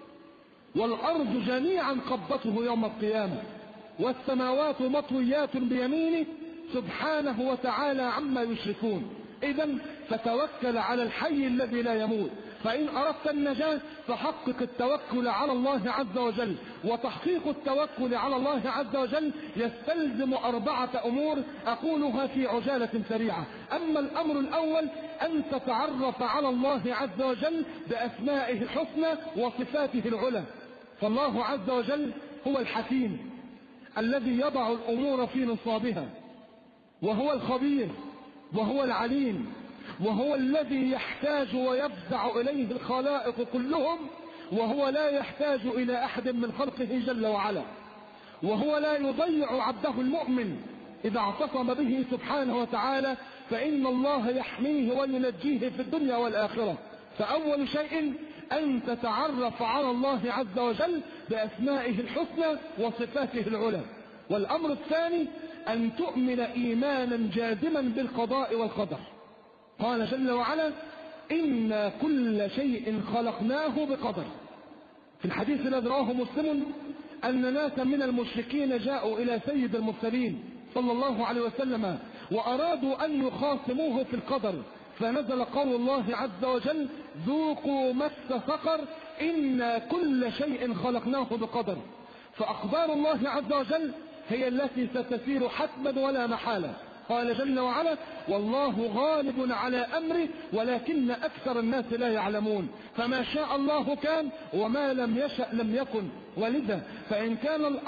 والأرض جميعا قبضته يوم القيامة، والسماوات مطويات بيمينه سبحانه وتعالى عما يشركون. إذن فتوكل على الحي الذي لا يموت. فإن أردت النجاة فحقق التوكل على الله عز وجل. وتحقيق التوكل على الله عز وجل يستلزم 4 أمور أقولها في عجالة سريعة. أما الأمر الأول أن تتعرف على الله عز وجل بأسمائه الحسنى وصفاته العلى. فالله عز وجل هو الحكيم الذي يضع الأمور في نصابها، وهو الخبير، وهو العليم، وهو الذي يحتاج ويفزع إليه الخلائق كلهم، وهو لا يحتاج إلى أحد من خلقه جل وعلا، وهو لا يضيع عبده المؤمن إذا اعتصم به سبحانه وتعالى، فإن الله يحميه وينجيه في الدنيا والآخرة. فأول شيء أن تتعرف على الله عز وجل بأسمائه الحسنى وصفاته العلى. والأمر الثاني أن تؤمن إيمانا جازما بالقضاء والقدر. قال جل وعلا: إنا كل شيء خلقناه بقدر. في الحديث الذي رواه مسلم أن ناسا من المشركين جاءوا إلى سيد المرسلين صلى الله عليه وسلم وأرادوا أن يخاصموه في القدر، فنزل قول الله عز وجل: ذوقوا مس سقر إنا كل شيء خلقناه بقدر. فأخبار الله عز وجل هي التي ستسير حتما ولا محالة. قال جل وعلا: والله غالب على أمره ولكن أكثر الناس لا يعلمون. فما شاء الله كان وما لم يشأ لم يكن. ولذا فإن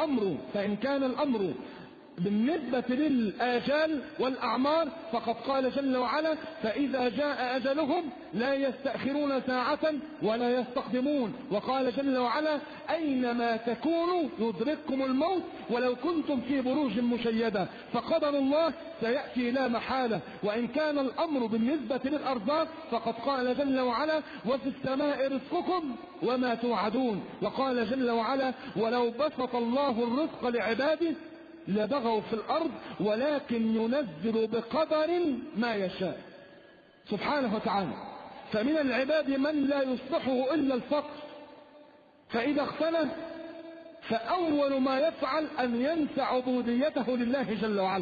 كان الأمر بالنسبة للآجال والأعمار فقد قال جل وعلا: فإذا جاء أجلهم لا يستأخرون ساعة ولا يستقدمون. وقال جل وعلا: أينما تكونوا يدرككم الموت ولو كنتم في بروج مشيدة. فقدر الله سيأتي لا محالة. وإن كان الأمر بالنسبة للأرزاق فقد قال جل وعلا: وفي السماء رزقكم وما توعدون. وقال جل وعلا: ولو بسط الله الرزق لعباده لبغوا في الأرض ولكن ينزل بقدر ما يشاء سبحانه وتعالى. فمن العباد من لا يصلحه إلا الفقر، فإذا اختنى فأول ما يفعل أن ينسى عبوديته لله جل وعلا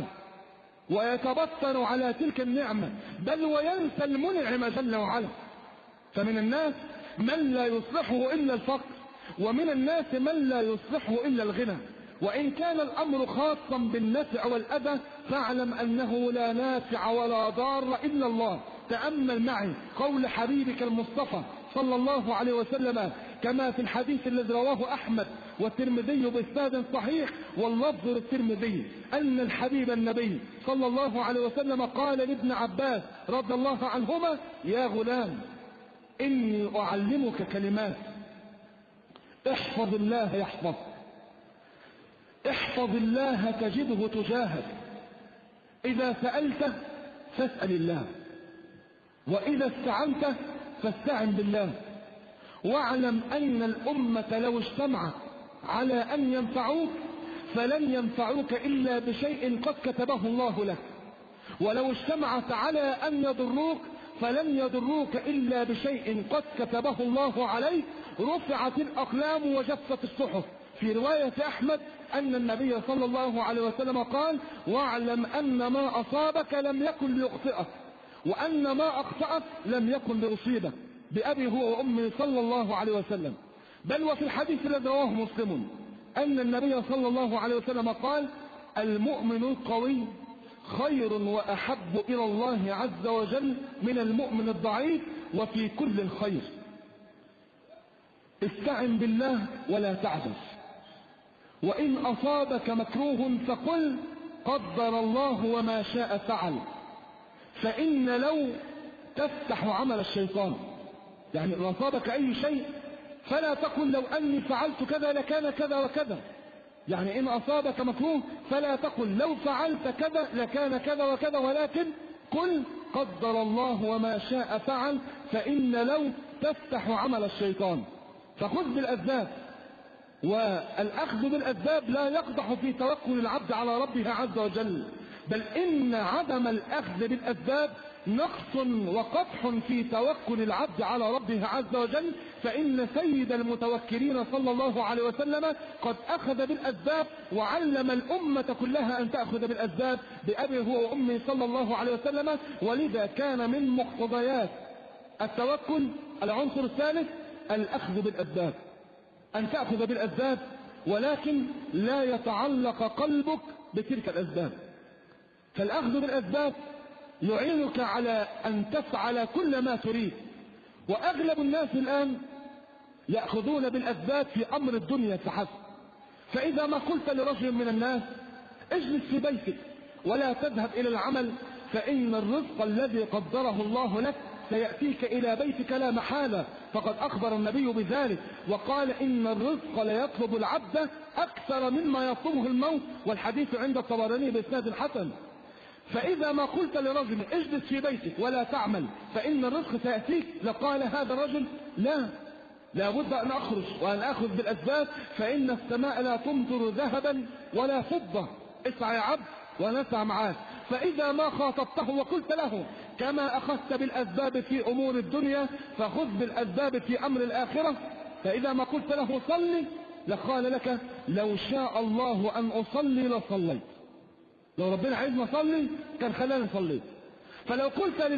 ويتبطر على تلك النعمة، بل وينسى المنعم جل وعلا. فمن الناس من لا يصلحه إلا الفقر، ومن الناس من لا يصلحه إلا الغنى. وإن كان الأمر خاصا بالنفع والأذى فاعلم أنه لا نافع ولا ضار إلا الله. تأمل معي قول حبيبك المصطفى صلى الله عليه وسلم كما في الحديث الذي رواه أحمد والترمذي بإسناد صحيح واللفظ للترمذي أن الحبيب النبي صلى الله عليه وسلم قال لابن عباس رضي الله عنهما: يا غلام إني أعلمك كلمات احفظ الله يحفظك، احفظ الله تجده تجاهك، إذا سألت فاسأل الله، وإذا استعنت فاستعن بالله، واعلم أن الأمة لو اجتمعت على أن ينفعوك فلن ينفعوك إلا بشيء قد كتبه الله لك، ولو اجتمعت على أن يضروك فلن يضروك إلا بشيء قد كتبه الله عليك. رفعت الأقلام وجفت الصحف. في رواية أحمد أن النبي صلى الله عليه وسلم قال: واعلم أن ما أصابك لم يكن ليخطئك، وأن ما أخطأك لم يكن ليصيبك، بأبي هو وأمي صلى الله عليه وسلم. بل وفي الحديث الذي رواه مسلم أن النبي صلى الله عليه وسلم قال: المؤمن القوي خير وأحب إلى الله عز وجل من المؤمن الضعيف وفي كل الخير. استعن بالله ولا تعجز، وإن أصابك مكروه فقل قدر الله وما شاء فعل، فإن لو تفتح عمل الشيطان. يعني إن أصابك أي شيء فلا تقل لو أني فعلت كذا لكان كذا وكذا. يعني إن أصابك مكروه فلا تقل لو فعلت كذا لكان كذا وكذا، ولكن قل قدر الله وما شاء فعل، فإن لو تفتح عمل الشيطان. فخذ بالأسباب، والأخذ بالأسباب لا يقدح في توكل العبد على ربه عز وجل، بل إن عدم الأخذ بالأسباب نقص وقدح في توكل العبد على ربه عز وجل. فإن سيد المتوكلين صلى الله عليه وسلم قد أخذ بالأسباب وعلم الأمة كلها أن تأخذ بالأسباب بأبي هو وأمي صلى الله عليه وسلم. ولذا كان من مقتضيات التوكل العنصر الثالث الأخذ بالأسباب، أن تأخذ بالأسباب ولكن لا يتعلق قلبك بتلك الأسباب. فالأخذ بالأسباب يعينك على أن تفعل كل ما تريد. وأغلب الناس الآن يأخذون بالأسباب في أمر الدنيا فحسب. فإذا ما قلت لرجل من الناس اجلس في بيتك ولا تذهب إلى العمل، فإن الرزق الذي قدره الله لك سيأتيك إلى بيتك لا محالة، فقد أخبر النبي بذلك وقال إن الرزق ليطلب العبد أكثر مما يطلبه الموت، والحديث عند الطبراني بإسناد حسن. فإذا ما قلت لرجل اجلس في بيتك ولا تعمل فإن الرزق سيأتيك، لقال هذا الرجل لا بد أن أخرج وأن أخذ بالأسباب، فإن السماء لا تمطر ذهبا ولا فضة، اسعى يا عبد ونسعى معاه. فإذا ما خاطبته وقلت له كما أخذت بالأسباب في أمور الدنيا فخذ بالأسباب في أمر الآخرة، فإذا ما قلت له صلي لقال لك لو شاء الله أن أصلي لصليت، لو ربنا عايزني أصلي كان خلاني صليت. فلو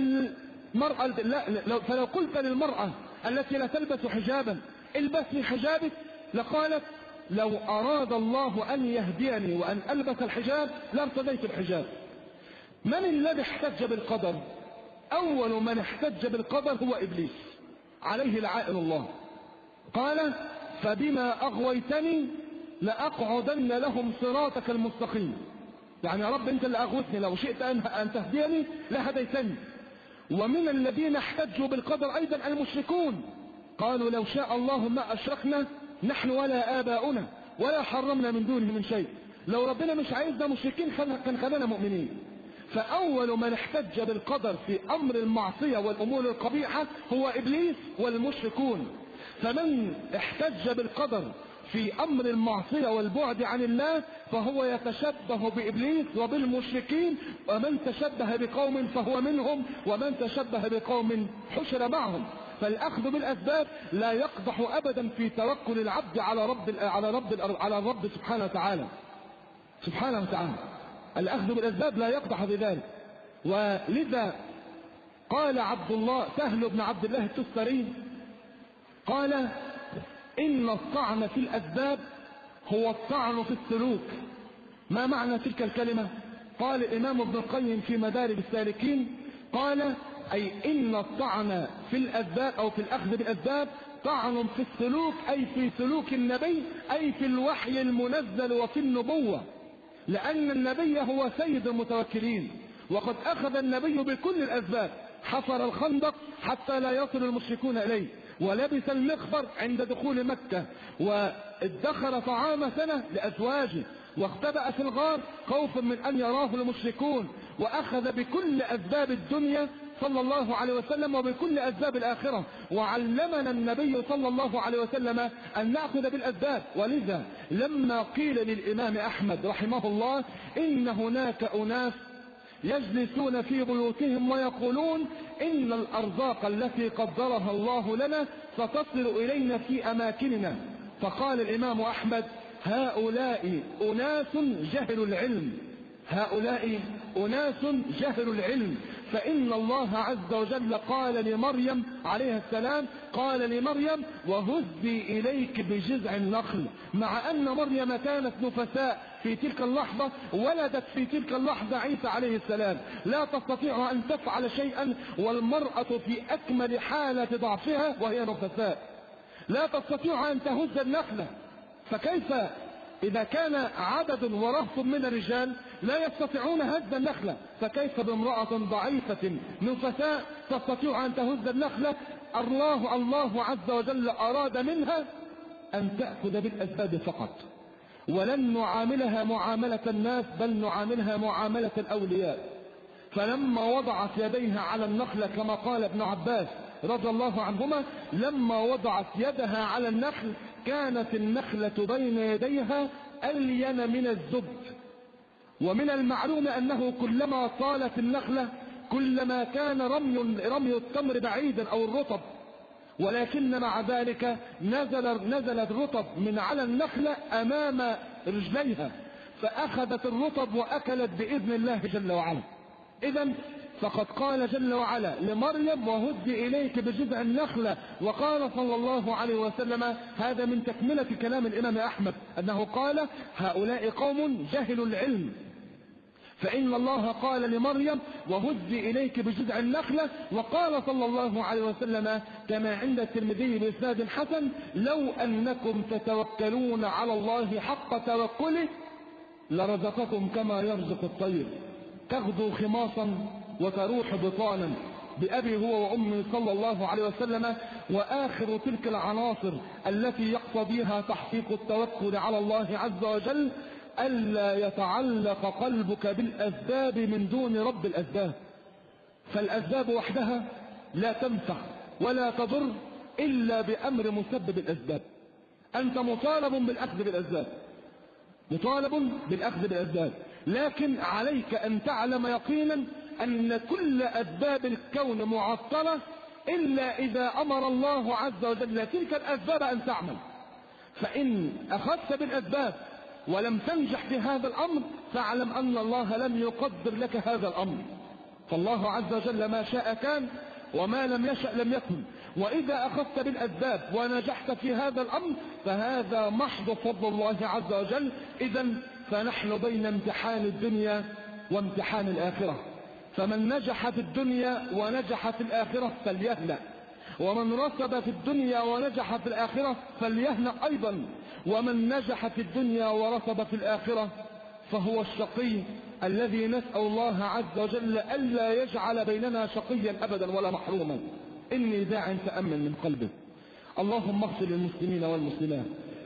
قلت للمرأة التي لا تلبس حجابا البسي حجابك لقالت لو أراد الله أن يهديني وأن ألبس الحجاب لارتديت الحجاب. من الذي احتج بالقدر؟ أول من احتج بالقدر هو إبليس عليه لعائن الله. قال فبما أغويتني لأقعدن لهم صراطك المستقيم. يعني يا رب أنت اللي أغوتني، لو شئت أن تهديني لهديتني. ومن الذين احتجوا بالقدر أيضا المشركون، قالوا لو شاء الله ما أشركنا نحن ولا آباؤنا ولا حرمنا من دونه من شيء، لو ربنا مش عايزنا مشركين كان خلانا مؤمنين. فأول من احتج بالقدر في أمر المعصية والأمور القبيحة هو إبليس والمشركون. فمن احتج بالقدر في أمر المعصية والبعد عن الله فهو يتشبه بإبليس وبالمشركين، ومن تشبه بقوم فهو منهم، ومن تشبه بقوم حشر معهم. فالأخذ بالأسباب لا يقدح أبدا في توكل العبد على الرب سبحانه وتعالى. الأخذ بالأسباب لا يقدح بذلك. ولذا قال سهل بن عبد الله التستري قال إن الطعن في الأسباب هو الطعن في السلوك. ما معنى تلك الكلمة؟ قال الإمام ابن القيم في مدارج السالكين قال أي إن الطعن في الأسباب أو في الأخذ بالأسباب طعن في السلوك، أي في سلوك النبي، أي في الوحي المنزل وفي النبوة، لأن النبي هو سيد المتوكلين، وقد أخذ النبي بكل الأسباب، حفر الخندق حتى لا يصل المشركون إليه، ولبس المخبر عند دخول مكة، وادخر طعام سنة لأزواجه، واختبأ في الغار خوفا من أن يراه المشركون، وأخذ بكل أسباب الدنيا صلى الله عليه وسلم وبكل أسباب الآخرة. وعلمنا النبي صلى الله عليه وسلم أن نأخذ بالأسباب. ولذا لما قيل للإمام أحمد رحمه الله إن هناك أناس يجلسون في بيوتهم ويقولون إن الأرزاق التي قدرها الله لنا ستصل إلينا في أماكننا، فقال الإمام أحمد هؤلاء أناس جهلوا العلم، فإن الله عز وجل قال لمريم عليه السلام، قال لمريم وهزي إليك بجذع النخل، مع أن مريم كانت نفساء في تلك اللحظة، ولدت في تلك اللحظة عيسى عليه السلام، لا تستطيع أن تفعل شيئا والمرأة في أكمل حالة ضعفها وهي نفساء، لا تستطيع أن تهز النخلة، فكيف إذا كان عدد ورهط من الرجال لا يستطيعون هز النخلة، فكيف بامرأة ضعيفة نفساء تستطيع أن تهز النخلة؟ الله عز وجل أراد منها أن تأخذ بالأسباب فقط، ولن نعاملها معاملة الناس بل نعاملها معاملة الأولياء. فلما وضعت يديها على النخلة كما قال ابن عباس رضي الله عنهما، لما وضعت يدها على النخل كانت النخلة بين يديها ألين من الزبد، ومن المعلوم أنه كلما طالت النخلة كلما كان رمي التمر بعيدا أو الرطب، ولكن مع ذلك نزل الرطب من على النخلة أمام رجليها، فأخذت الرطب وأكلت بإذن الله جل وعلا. إذن فقد قال جل وعلا لمريم وهزي إليك بجذع النخلة، وقال صلى الله عليه وسلم، هذا من تكملة كلام الإمام أحمد أنه قال هؤلاء قوم جهلوا العلم، فإن الله قال لمريم وهزي إليك بجذع النخلة، وقال صلى الله عليه وسلم كما عند الترمذي بإسناد حسن لو أنكم تتوكلون على الله حق توكله لرزقكم كما يرزق الطير تغدو خماصا وتروح بطانا، بأبي هو وأمي صلى الله عليه وسلم. وآخر تلك العناصر التي يقتضيها تحقيق التوكل على الله عز وجل ألا يتعلق قلبك بالأسباب من دون رب الأسباب، فالأسباب وحدها لا تنفع ولا تضر إلا بأمر مسبب الأسباب. أنت مطالب بالأخذ بالأسباب، مطالب بالأخذ بالأسباب، لكن عليك أن تعلم يقينا أن كل أسباب الكون معطلة إلا إذا أمر الله عز وجل تلك الأسباب أن تعمل. فإن أخذت بالأسباب ولم تنجح في هذا الأمر فاعلم أن الله لم يقدر لك هذا الأمر، فالله عز وجل ما شاء كان وما لم يشأ لم يكن. وإذا أخذت بالأسباب ونجحت في هذا الأمر فهذا محض فضل الله عز وجل. إذن فنحن بين امتحان الدنيا وامتحان الآخرة، فمن نجح في الدنيا ونجح في الآخرة فليهنأ، ومن رسب في الدنيا ونجح في الآخرة فليهنأ أيضا، ومن نجح في الدنيا ورسب في الآخرة فهو الشقي الذي نسأل الله عز وجل ألا يجعل بيننا شقيا أبدا ولا محروما. إني داع تأمن من قلبه. اللهم اغفر للمسلمين والمسلمات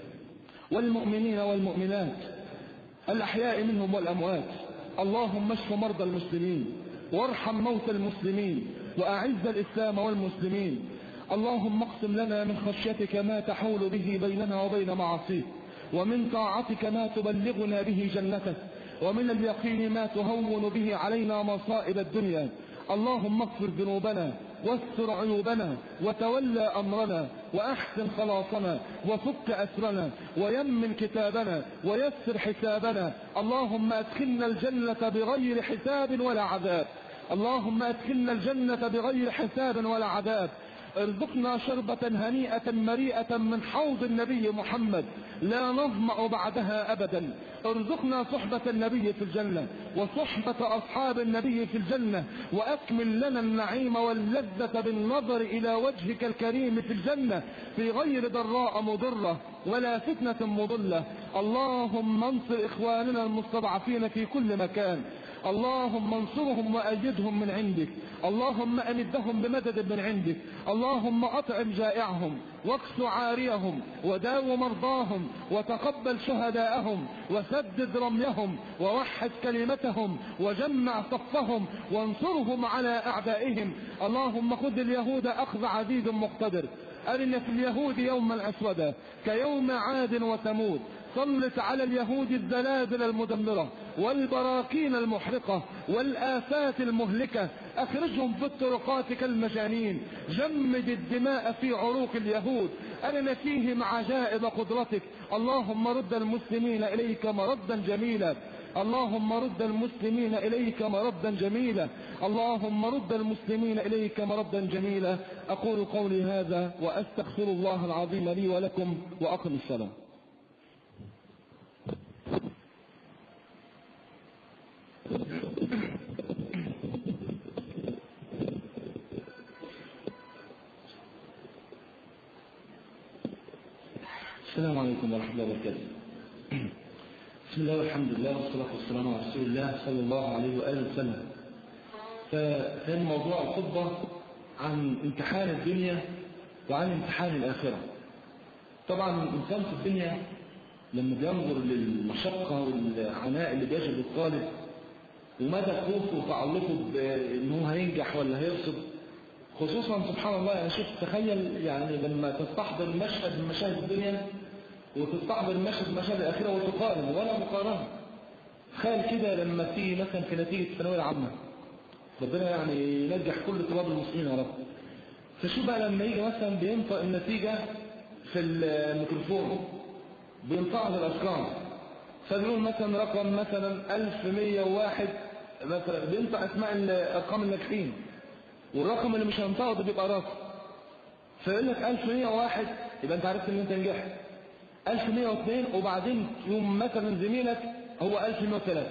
والمؤمنين والمؤمنات الأحياء منهم والأموات، اللهم اشف مرضى المسلمين وارحم موتى المسلمين وأعز الإسلام والمسلمين. اللهم اقسم لنا من خشيتك ما تحول به بيننا وبين معاصيك، ومن طاعتك ما تبلغنا به جنتك، ومن اليقين ما تهون به علينا مصائب الدنيا. اللهم اغفر ذنوبنا واستر عيوبنا وتولى أمرنا وأحسن خلاصنا وفك أسرنا ويمن كتابنا ويسر حسابنا. اللهم أدخلنا الجنة بغير حساب ولا عذاب، اللهم أدخلنا الجنة بغير حساب ولا عذاب. ارزقنا شربة هنيئة مريئة من حوض النبي محمد لا نظمأ بعدها أبدا. ارزقنا صحبة النبي في الجنة وصحبة أصحاب النبي في الجنة، وأكمل لنا النعيم واللذة بالنظر إلى وجهك الكريم في الجنة في غير ضراء مضرة ولا فتنة مضلة. اللهم انصر إخواننا المستضعفين في كل مكان، اللهم انصرهم وأيدهم من عندك، اللهم أمدهم بمدد من عندك، اللهم أطعم جائعهم واكس عاريهم وداو مرضاهم وتقبل شهداءهم وسدد رميهم ووحد كلمتهم وجمع صفهم وانصرهم على أعدائهم. اللهم خذ اليهود أخذ عزيز مقتدر، أرنا في اليهود يوما أسودا كيوم عاد وثمود، سلط على اليهود الزلازل المدمرة والبراكين المحرقة والآفات المهلكة، أخرجهم في الطرقات كالمجانين، جمد الدماء في عروق اليهود، أرنا فيهم عجائب قدرتك. اللهم رد المسلمين إليك مردا جميلا، اللهم رد المسلمين إليك مردا جميلا، اللهم رد المسلمين إليك مردا جميلا. أقول قولي هذا وأستغفر الله العظيم لي ولكم، وأقم الصلاة. السلام عليكم ورحمة الله وبركاته. بسم الله والحمد لله والصلاة والسلام على رسول الله صلى الله عليه وآله وسلم. فكان موضوع الخطبة عن امتحان الدنيا وعن امتحان الآخرة. طبعا الإنسان في الدنيا لما بينظر للمشقة والعناء اللي بيجد الطالب ومدى خوفه وتعلقه بأنه هينجح ولا هيرسب، خصوصا سبحان الله يا شيخ، تخيل يعني لما تستحضر مشهد من مشاهد الدنيا وتستحضر مشهد من مشاهد الآخرة وتقارن ولا مقارنة. تخيل كده لما تيجي مثلا في نتيجة الثانوية العامة، ربنا يعني ينجح كل طلاب المسلمين يا رب. فشو بقى لما يجي مثلا بينطق النتيجة في الميكروفون بينطقها الأرقام، فبيقول مثلا رقم مثلا 1101 مثلا، بينطق أسماء الأرقام الناجحين، والرقم اللي مش هينطقه ده بيبقى رقم. فيقول لك 1101 يبقى أنت عرفت إن أنت نجحت. 1102 وبعدين يوم مثلا زميلك هو 1103.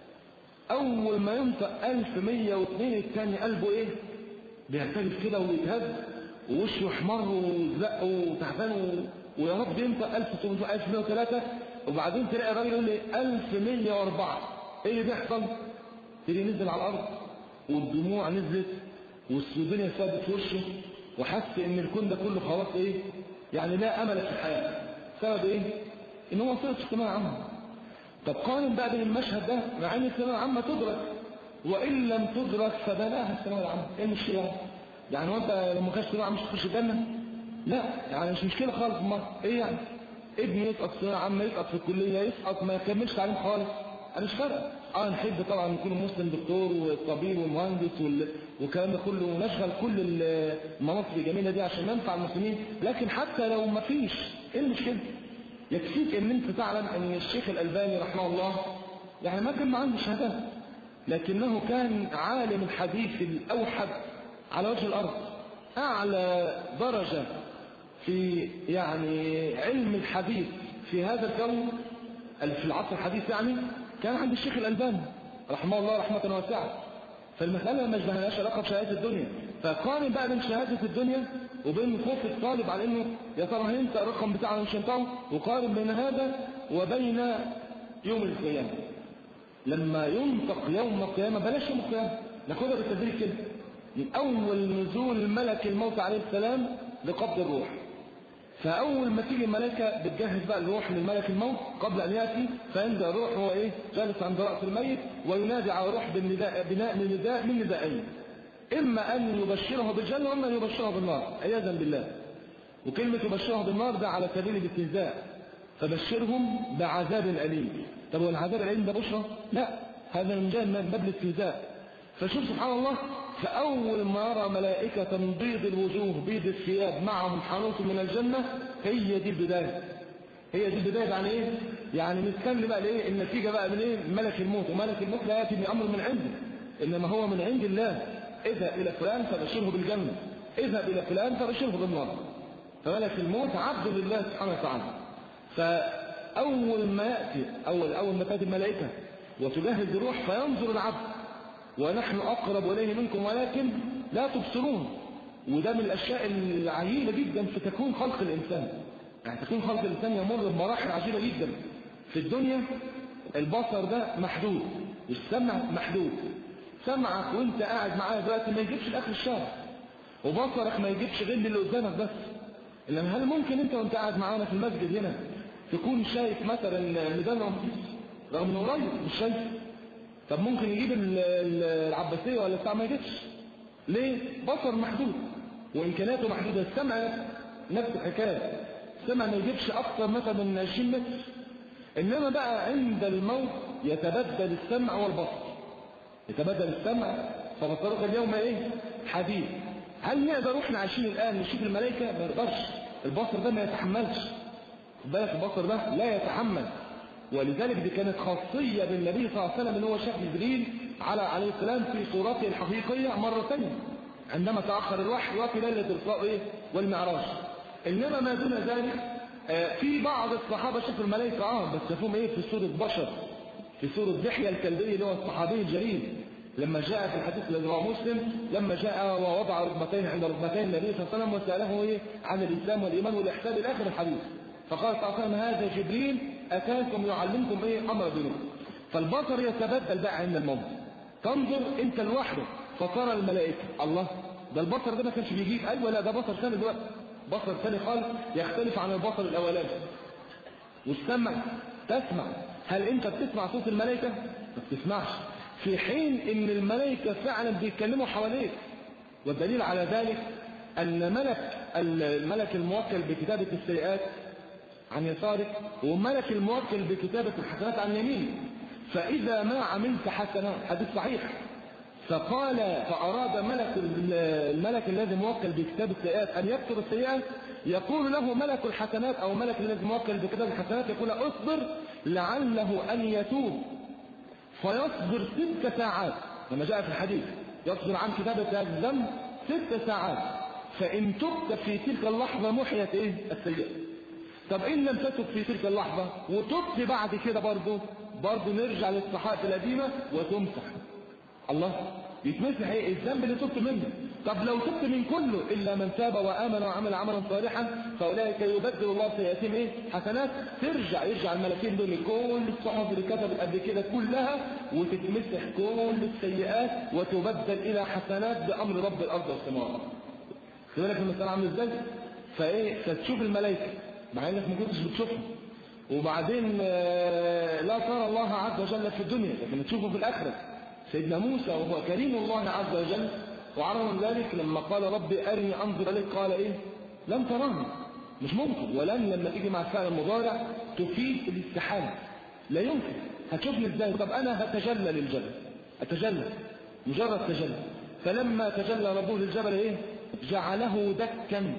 أول ما ينطق 1102 الثاني قلبه إيه؟ بيرتجف كده ويتهز ووشه يحمر ويزق وتعبان ويا رب ينطق 1103. وبعدين تلاقي الراجل يقول لي 1104. إيه اللي بيحصل؟ تيجي نزل على الأرض والدموع نزلت والسودانية ثابت في وشه وحس إن الكون ده كله خلاص إيه؟ يعني لا أمل في الحياة. سبب إيه؟ إن هو صرت في الثانوية العامة. طب قارن بقى بين المشهد ده مع إن الثانوية العامة تدرك، وإن لم تدرك فبلاها الثانوية العامة. إيه المشكلة؟ يعني وأنت لما كانش ثانوية عامة مش تخش الجنة؟ لا، يعني مش مشكلة خالص. ما إيه يعني؟ ابني يسقط ثانوية عامة، يسقط في الكلية، يسقط ما يكملش تعليم خالص، أنا مش فارقة. نحب طبعا نكون مسلم دكتور وطبيب ومهندس والكلام ده كله، ونشغل كل المناصب الجميلة دي عشان ننفع المسلمين. لكن حتى لو ما فيش، إيه المشكلة؟ يكفيك ان انت تعلم ان الشيخ الألباني رحمه الله يعني ما كان عنده شهادات، لكنه كان عالم الحديث الأوحد على وجه الأرض، أعلى درجة في يعني علم الحديث في هذا الكون في العصر الحديث يعني كان عند الشيخ الألباني رحمه الله رحمة واسعة. فالمسألة ما جبهناش علاقة بشهادة الدنيا. فقارن بقى بين شهادة الدنيا وبين خوف الطالب على انه يا ترى هينطق الرقم بتاعه مش هينطقه، وقارن بين هذا وبين يوم القيامة. لما ينطق يوم القيامة، بلاش يوم القيامة، ناخدها بالتدريج كده، من أول نزول ملك الموت عليه السلام لقبض الروح. فأول ما تيجي الملائكة بتجهز بقى الروح للملك الموت قبل أن يأتي، فعند الروح هو إيه؟ جالس عند رأس الميت وينادي على الروح بناء من ندائين، إما أن يبشره بالجنة وإما أن يبشره بالنار عياذا بالله. وكلمة يبشره بالنار ده على سبيل الاستهزاء، فبشرهم بعذاب أليم. طب والعذاب الأليم ده بشرى؟ لا، هذا من باب الاستهزاء. فشوف سبحان الله، فأول ما يرى ملائكة بيض الوجوه بيض الثياب معهم حنوط من الجنة، هي دي البداية. هي دي البداية. يعني إيه؟ يعني مستني بقى لإيه؟ النتيجة بقى من إيه؟ ملك الموت. وملك الموت لا يأتي بأمر من عنده، إنما هو من عند الله. اذهب إلى فلان فبشره بالجنة، اذهب إلى فلان فبشره بالنار. فملك الموت عبد لله سبحانه وتعالى. فأول ما يأتي أول ما تأتي الملائكة وتجهز الروح فينظر العبد، ونحن أقرب إليه منكم ولكن لا تبصرون. وده من الأشياء العجيبة جدا في تكوين خلق الإنسان. يعني تكوين خلق الإنسان يمر بمراحل عجيبة جدا. في الدنيا البصر ده محدود والسمع محدود. سمعك وانت قاعد معايا دلوقتي ما يجيبش لآخر الشارع، وبصرك ما يجيبش غير اللي قدامك بس. إنما هل ممكن انت وانت قاعد معانا في المسجد هنا تكون شايف مثلا ميدان رمسيس رغم انه قريب مش شايف؟ طب ممكن يجيب العباسية ولا بتاع؟ ما يجيبش. ليه؟ بصر محدود وإمكاناته محدودة. السمع نفس الحكاية، السمع ما يجيبش أكثر مثلا من 20 متر. إنما بقى عند الموت يتبدل السمع والبصر، يتبدل السمع. فبصرك اليوم إيه؟ حديد. هل نقدر احنا عايشين الآن نشوف الملائكة؟ ما نقدرش. البصر ده ما يتحملش. بالك البصر ده لا يتحمل. ولذلك دي كانت خاصية بالنبي صلى الله عليه وسلم ان هو شاف جبريل عليه السلام في صورته الحقيقية مرتين عندما تأخر الوحي وفي ليلة الإسراء والمعراج. إنما ما دون ذلك في بعض الصحابة شافوا الملائكة بس شافوهم في صورة بشر، في صورة دحية الكلبي اللي هو الصحابي الجليل لما جاء في الحديث الذي رواه مسلم، لما جاء ووضع ركبتين عند ركبتين النبي صلى الله عليه وسلم وسأله عن الإسلام والإيمان والإحسان إلى آخر الحديث، فقال صلى الله عليه وسلم هذا جبريل أتاكم يعلمكم أمر دينكم. فالبصر يتبدل بقى عند الموت، تنظر أنت لوحدك فترى الملائكة، الله ده البصر ده ما كانش بيجيب، أيوة لا ده بصر ثاني دلوقتي، بصر ثاني خالص يختلف عن البصر الأولاني. والسمع تسمع، هل أنت بتسمع صوت الملائكة؟ ما بتسمعش، في حين ان الملائكة فعلا بيتكلموا حواليك. والدليل على ذلك ان الملك الموكل بكتابة السيئات عن يسارك وملك الموكل بكتابة الحسنات عن يمينك، فاذا ما عملت حسنات، حديث صحيح، فاراد الملك الذي موكل بكتاب السيئات ان يكتب السيئات، يقول له ملك الحسنات او ملك الذي موكل بكتاب الحسنات يقول اصبر لعله ان يتوب، فيصبر 6 ساعات لما جاء في الحديث، يصبر عن كتابة الذنب 6 ساعات، فإن تبت في تلك اللحظة محيت السيئة. طب إن لم تتب في تلك اللحظة وتبت بعد كده برضه نرجع للصحائف القديمة وتمسح، الله يتمسح الذنب اللي تبت منه. طب لو تبت من كله إلا من تاب وآمن وعمل عملا صالحا فأولئك يبدل الله سيئاتهم حسنات، يرجع الملكين دول كل الصحف اللي كتبت قبل كده كلها وتتمسح كل السيئات وتبدل إلى حسنات بأمر رب الأرض والسماوات. خد بالك المسألة عامله ازاي؟ فتشوف الملائكة مع انك ما كنتش بتشوفها، وبعدين لا ترى الله عز وجل في الدنيا لكن تشوفه في الآخرة. سيدنا موسى وهو كريم الله عز وجل وعرض ذلك لما قال ربي أرني أنظر إليك قال لم تراني، مش ممكن، ولن لما تيجي مع الفعل المضارع تفيد الاستحالة، لا يمكن، هتشوفني ازاي؟ طب أنا هتجلى للجبل، أتجلى مجرد تجلى، فلما تجلى ربه للجبل جعله دكا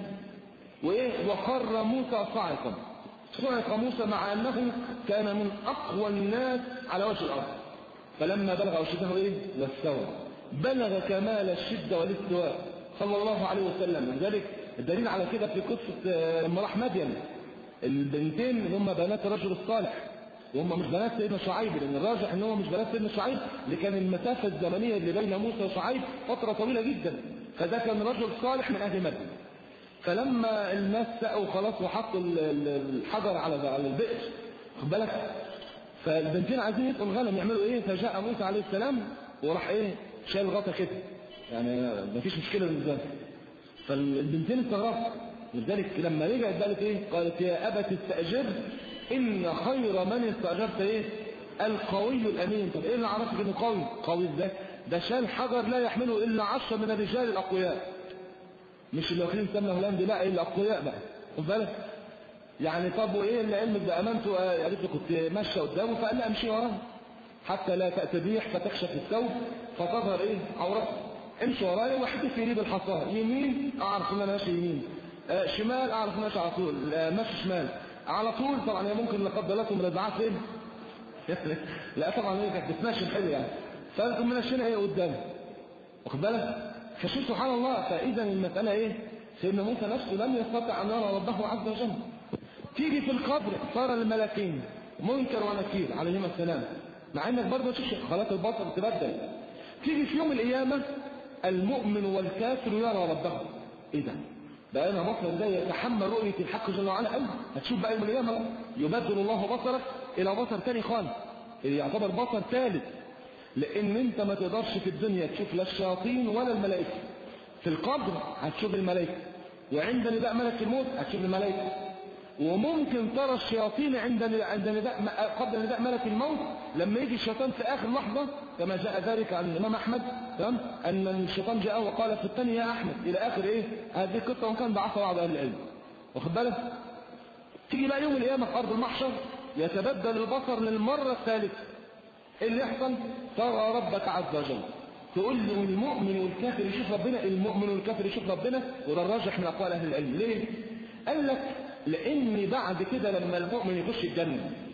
وخر موسى صاعقا. صعق موسى مع أنه كان من أقوى الناس على وجه الأرض، فلما بلغ أشده واستوى، بلغ كمال الشدة والاستواء صلى الله عليه وسلم. لذلك الدليل على كده في قصة لما راح مدين، البنتين اللي هم بنات الرجل الصالح وهم مش بنات سيدنا شعيب، لأن الراجح ان هم مش بنات سيدنا شعيب، اللي كان المسافة الزمنية اللي بين موسى وشعيب فترة طويلة جدا، فده كان رجل صالح من أهل مدين. فلما الناس سقوا خلاص وحطوا الحجر على البئر، خد بالك، فالبنتين عايزين يسقوا الغنم يعملوا فجاء موسى عليه السلام وراح شايل الغطا كده، يعني مفيش مشكلة بالنسبة له. فالبنتين استغربوا، لذلك لما رجعت قالت قالت يا أبت استأجر إن خير من استأجرت القوي الأمين. طب اللي عرفك إنه قوي ازاي؟ ده شال حجر لا يحمله إلا 10 من الرجال الأقوياء، مش اللي واخدين سمنة هولندي، لا الأقوياء بقى، خد بالك يعني. طب اللي علمك بأمانته؟ قالت له كنت ماشية قدامه فقال لها امشي وراه حتى لا تأتي ريح فتكشف الثوب فتظهر عورته، امشي ورايا واحدث في ريب الحصاه، يمين اعرف ان انا ماشي يمين، شمال اعرف ان ماشي على طول، ماشي شمال على طول. طبعا هي ممكن لا قدر الله تكون مرزعات لا طبعا هي كانت بتمشي حلو يعني، فانتم ماشيين قدام، واخد بالك. فشوف سبحان الله، فاذا المساله سيدنا موسى نفسه لم يستطع ان يرى ربه عز وجل. تيجي في القبر صار الملكين منكر ونكير عليهما السلام، مع انك برضه تشوف خلاص البصر تبدل. تيجي في يوم القيامه المؤمن والكافر يرى ربه، ده بقى انا بصر ده يتحمل رؤيه الحق جل وعلا قوي. هتشوف بقى يوم القيامه يبدل الله بصرك الى بصر تاني خالص، يعتبر بصر ثالث، لان انت ما تقدرش في الدنيا تشوف لا الشياطين ولا الملائكه. في القبر هتشوف الملائكه، وعند نداء ملك الموت هتشوف الملائكه، وممكن ترى الشياطين عند نداء قبل نداء ملك الموت، لما يجي الشيطان في آخر لحظة كما جاء ذلك عن الإمام أحمد أن الشيطان جاء وقال في الثانية يا أحمد إلى آخر هذه القصة، وكان ضعفها بعض أهل العلم، واخد بالك. تيجي بقى يوم القيامة في أرض المحشر يتبدل البصر للمرة الثالثة، اللي يحصل ترى ربك عز وجل، تقول له المؤمن والكافر يشوف ربنا، المؤمن والكافر يشوف ربنا، وده الراجح من أقوال أهل العلم. ليه؟ قال لك لأن بعد كده لما المؤمن يخش الجنة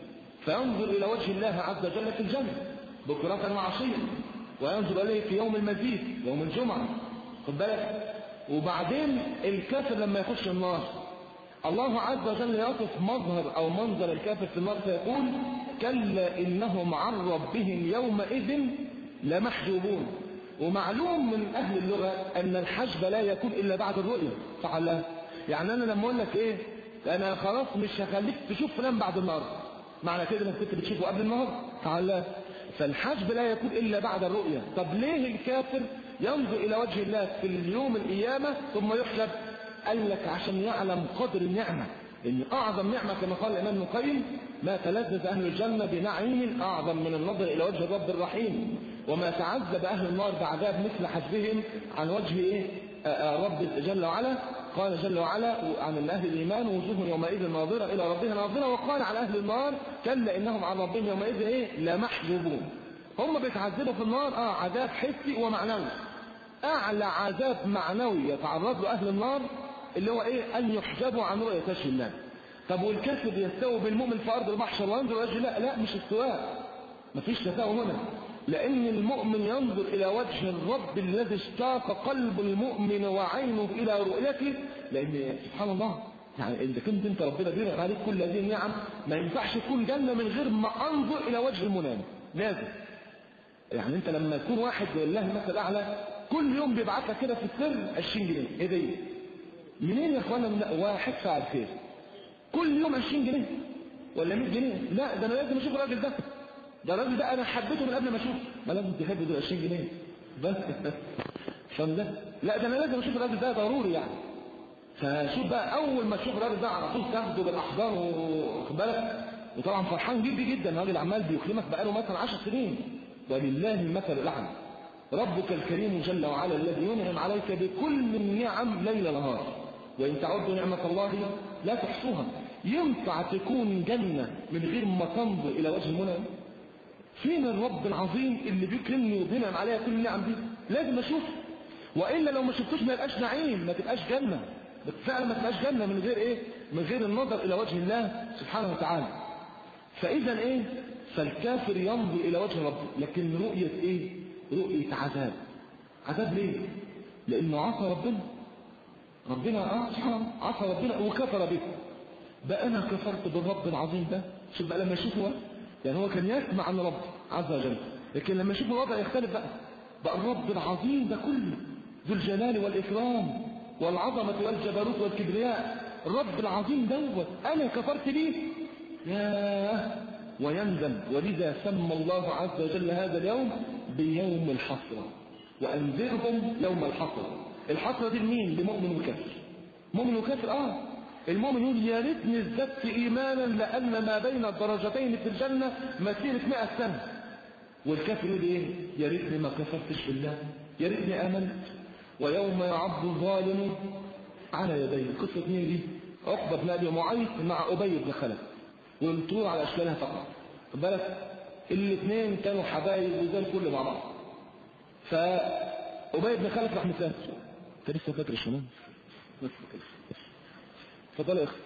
فينظر إلى وجه الله عز وجل في الجنة بكرة وعشية، وينظر إليه في يوم المزيد يوم الجمعة، خد بالك. وبعدين الكافر لما يخش النار الله عز وجل يصف مظهر أو منظر الكافر في النار فيقول كلا إنهم عن ربهم يومئذ لمحجوبون. ومعلوم من أهل اللغة أن الحجب لا يكون إلا بعد الرؤية، صح ولا لا؟ يعني أنا لما أقول لك إيه أنا خلاص مش هخليك تشوف فلان بعد النهار، معنى كده انك كنت بتشوفه قبل النهار، صح ولا لا؟ فالحجب لا يكون إلا بعد الرؤية. طب ليه الكافر ينظر إلى وجه الله في اليوم القيامة ثم يحجب؟ قال لك عشان يعلم قدر النعمة، إن أعظم نعمة كما قال الإمام ابن القيم ما تلذذ أهل الجنة بنعيم أعظم من النظر إلى وجه الرب الرحيم، وما تعذب أهل النار بعذاب مثل حجبهم عن وجه إيه؟ رب جل وعلا. قال جل وعلا عن أهل الإيمان وجوه يومئذ ناظرة إلى ربها ناظرة، وقال على أهل النار كلا إنهم عن ربهم يومئذ إيه؟ لمحجوبون. هم بيتعذبوا في النار عذاب حسي ومعنوي. أعلى عذاب معنوي يتعرض له أهل النار اللي هو إيه؟ أن يحجبوا عن رؤية وجه الله. طب والكافر يستوي بالمؤمن في أرض المحشر وينظر وجه الله؟ لا، مش استواء، مفيش تساوي هنا، لأن المؤمن ينظر إلى وجه الرب الذي اشتاق قلب المؤمن وعينه إلى رؤيته. لأن سبحان الله يعني إذا كنت أنت ربنا بينعم عليك كل هذه النعم ما ينفعش تكون جنة من غير ما أنظر إلى وجه المنعم، لازم. يعني أنت لما تكون واحد لله المثل الأعلى كل يوم بيبعت لك كده في السر 20 جنيه هدية، منين يا اخوانا؟ واحد فعل خير كل يوم 20 جنيه ولا 100 جنيه؟ لا، ده انا لازم اشوف الراجل ده، الراجل ده انا حبيته من قبل ما اشوفه. ما لازم تحب دول 20 جنيه بس عشان ده؟ لا، ده انا لازم اشوف الراجل ده ضروري يعني. فشوف بقى اول ما تشوف الراجل ده على طول تاخده بالاحضان واخد بالك، وطبعا فرحان جدا جدا، الراجل عمال بيكرمك بقاله مثلا 10 سنين، ولله المثل الاعلى. ربك الكريم جل وعلا الذي ينعم عليك بكل النعم ليل نهار، وإن تعدوا نعمة الله لا تحصوها. ينفع تكون جنة من غير ما تنظر إلى وجه المنعم؟ فين الرب العظيم اللي بيكرمني وبينعم عليها كل النعم دي؟ لازم أشوف، وإلا لو ما شفتوش ما يبقاش نعيم، ما تبقاش جنة، فعلا ما تبقاش جنة من غير إيه؟ من غير النظر إلى وجه الله سبحانه وتعالى. فإذا إيه؟ فالكافر ينظر إلى وجه ربه، لكن رؤية إيه؟ رؤية عذاب. عذاب ليه؟ لأنه عصى ربنا سبحانه عصى ربنا وكفر به. بقى أنا كفرت بالرب العظيم ده. شوف بقى لما يشوفه يعني هو كان يسمع عن رب عز وجل، لكن لما يشوف الوضع يختلف بقى الرب العظيم ده كله ذو الجلال والإكرام والعظمة والجبروت والكبرياء، الرب العظيم دوت أنا كفرت به، ياه ويندم. ولذا سمى الله عز وجل هذا اليوم بيوم الحسرة، وأنذرهم يوم الحسرة. الحسرة دي لمين؟ لمؤمن وكافر. مؤمن وكافر المؤمن يقول يا ريتني ازددت إيمانا لأن ما بين الدرجتين في الجنة مسيرة 100 سنة. والكافر يقول إيه؟ يا ريتني ما كفرتش بالله، يا ريتني آمنت. ويوم يعض الظالم على يديه. قصة مين دي؟ عقبة بن أبي معيط مع أبي بن خلف، والطول على أشكالها فقط. خد بالك الاثنين كانوا حبايب وزي الكل مع بعض. فأبي بن خلف راح مسافر. انت لسه فاكر شنو؟ اتفضل يا اخي.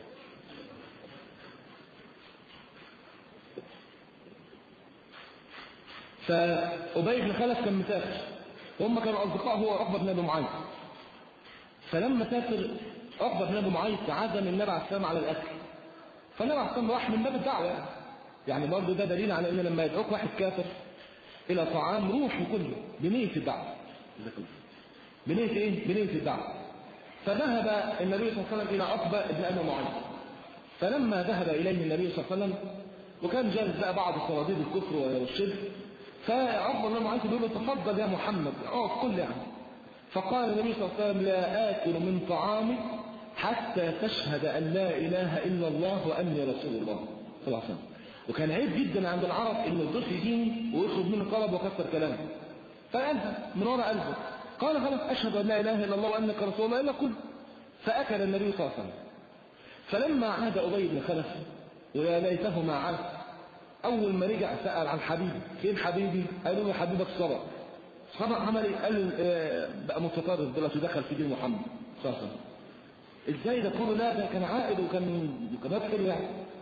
فأبي بن خلف كان مسافر، وهم كانوا أصدقاء هو عقبة بن أبي معيط. فلما سافر عقبة بن أبي معيط عزم النبي عليه السلام على الأكل، فالنبي عليه السلام راح من باب الدعوة يعني برضه ده دليل على ان لما يدعوك واحد كافر الى طعام روح وكله بنية الدعوة. بنية ايه؟ بنية الدعوة. فذهب النبي صلى الله عليه وسلم الى عقبة بن ابي معيط. فلما ذهب اليه النبي صلى الله عليه وسلم وكان جالس بقى بعض صناديد الكفر والشرك، فعقبة بن ابي معيط بيقول له تفضل يا محمد كل يعني. فقال النبي صلى الله عليه وسلم لا آكل من طعامك حتى تشهد أن لا إله إلا الله وأني رسول الله صلى الله عليه وسلم. وكان عيب جدا عند العرب إن الضيف يجيني ويخرج منه طلب وكسر كلامه، فقالها من وراء قلبه، قال خلاص أشهد أن لا إله إلا الله وأنك رسول الله إلا كل. فأكل النبي صلى الله عليه وسلم. فلما عاد أبي بن خلف ويا ليته ما عاد، أول ما رجع سأل عن حبيبي، فين حبيبي؟ قالوا له حبيبك صبر. صبر عمل ايه؟ قال بقى متطرف دلوقتي ودخل في دين محمد صلى الله عليه وسلم. ازاي ده كله؟ لا ده كان عائد وكان يدخل يعني.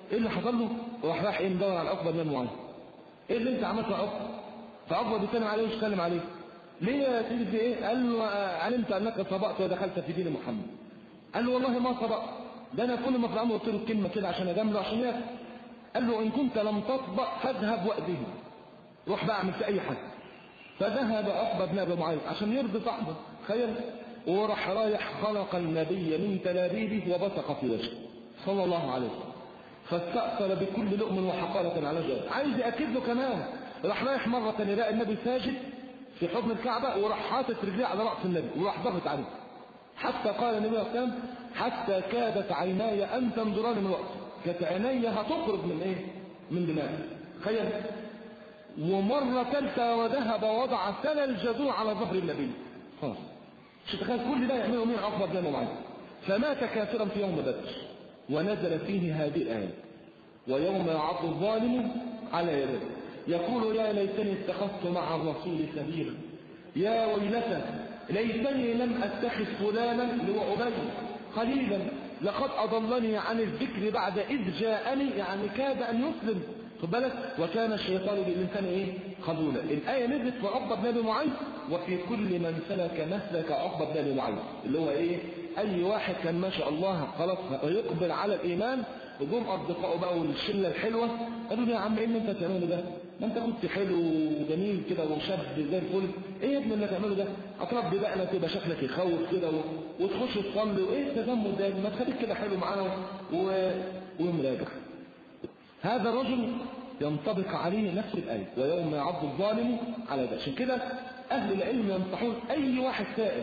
ايه اللي حصل له؟ وراح راح ايه مدور على عقبه بن معيط. ايه اللي انت عملته يا عقبه؟ فعقبه بيتكلم عليه ويتكلم عليه. ليه يا سيدي في ايه؟ قال له علمت انك سبقت ودخلت في دين محمد. قال له والله ما سبقت، ده انا كل ما في الامر قلت له كلمه كده عشان اجامله عشان ياكل. قال له ان كنت لم تطبق فاذهب وأده، روح بقى اعمل في اي حاجه. فذهب عقبه بن ابي معيط عشان يرضي صاحبه، تخيل، وراح رايح خلق النبي من تلابيبه وبصق في وجهه صلى الله عليه وسلم، فاستأثر بكل لؤم وحقارة على جهه. عايز يأكد له كمان، راح رايح مرة ثانية لقى النبي ساجد في حضن الكعبة وراح حاطط رجليه على رأس النبي وراح ضغط عليه، حتى قال النبي صلى الله عليه وسلم حتى كادت عيناي أن تنظران من رأسي، كانت عيني هتخرج من ايه؟ من دماغي. تخيل. ومرة ثالثة وذهب وضع سل الجذوع على ظهر النبي. خلاص مش تخيل كل ده يعمله مين؟ عقبة بن معيط. فمات كافرا في يوم بدر، ونزل فيه هذه الآية ويوم يعض الظالم على يده يقول يا ليتني اتخذت مع الرسول سبيلا يا ويلتى ليتني لم اتخذ فلانا لأبي قليلا لقد أضلني عن الذكر بعد إذ جاءني، يعني كاد أن يسلم، خد بالك، وكان الشيطان للإنسان إيه؟ خذولا. الآية نزلت في عقبة بن أبي معيط وفي كل من سلك مسلك عقبة بن أبي معيط، اللي هو إيه؟ أي واحد كان ما شاء الله خلاص يقبل على الإيمان، وجم أصدقائه بقى والشلة الحلوة قالوا له يا عم إيه اللي أنت بتعمله ده؟ ما أنت كنت حلو وجميل كده وشاب زي الفل، إيه يا ابني اللي تعمله ده؟ أتربي بقى تبقى شكلك يخوف كده وتخش تصلي، وإيه التزمت ده؟ ما تخليك كده حلو معانا ومراجع. هذا الرجل ينطبق عليه نفس الآية ويوم يعض الظالم على يده. عشان كده أهل العلم ينصحون أي واحد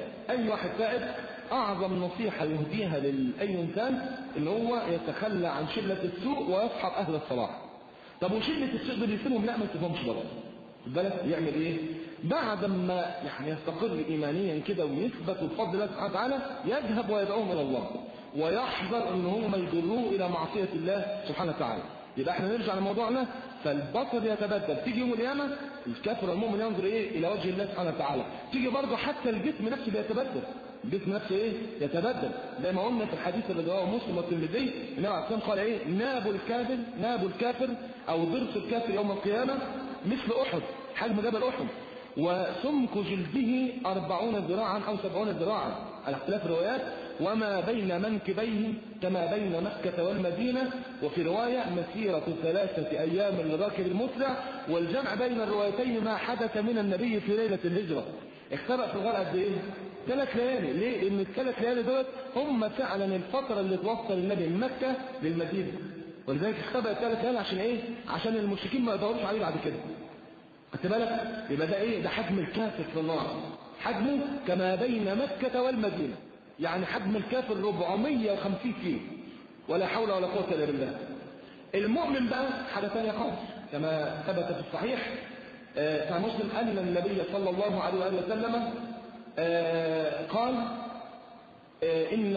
تائب أعظم نصيحة يهديها لأي إنسان إن هو يتخلى عن شلة السوء ويصحب أهل الصلاح. طب وشلة السوء دول يسيبهم؟ لا ما يسيبهمش برضه. بالك يعمل إيه؟ بعد ما يعني يستقر إيمانيا كده ويثبت بفضل الله سبحانه وتعالى يذهب ويدعوهم إلى الله ويحذر إن هم يجروه إلى معصية الله سبحانه وتعالى. يبقى احنا نرجع لموضوعنا. فالبصر يتبدل، تيجي يوم القيامة الكافر والمؤمن ينظر ايه؟ الى وجه الله سبحانه وتعالى. تيجي برضه حتى الجسم نفسه بيتبدل، الجسم نفسه ايه؟ يتبدل. زي ما قلنا في الحديث اللي رواه مسلم والترمذي النبي عليه الصلاه والسلام قال ايه؟ ناب الكافر او ضرس الكافر يوم القيامة مثل احد، حجم جبل احد، وسمك جلده 40 ذراعا او 70 ذراعا على اختلاف الروايات، وما بين منكبيه كما بين مكة والمدينة، وفي رواية مسيرة 3 أيام للراكب المسرع. والجمع بين الروايتين ما حدث من النبي في ليلة الهجرة. اختبأ في الغار قد ايه؟ 3 ليالي. ليه؟ لأن ال3 ليالي دول هم فعلا الفترة اللي توصل النبي من مكة للمدينة، ولذلك اختبأ 3 ليالي عشان ايه؟ عشان المشركين ما يدوروش عليه بعد كده. خدت بالك؟ يبقى ده ايه؟ ده حجم الكافر في النار، حجمه كما بين مكة والمدينة، يعني حجم الكافر 450 كيلو، ولا حول ولا قوة الا بالله. المؤمن بقى حاجة ثانية خالص، كما ثبت في الصحيح في مسلم أن النبي صلى الله عليه وسلم قال إن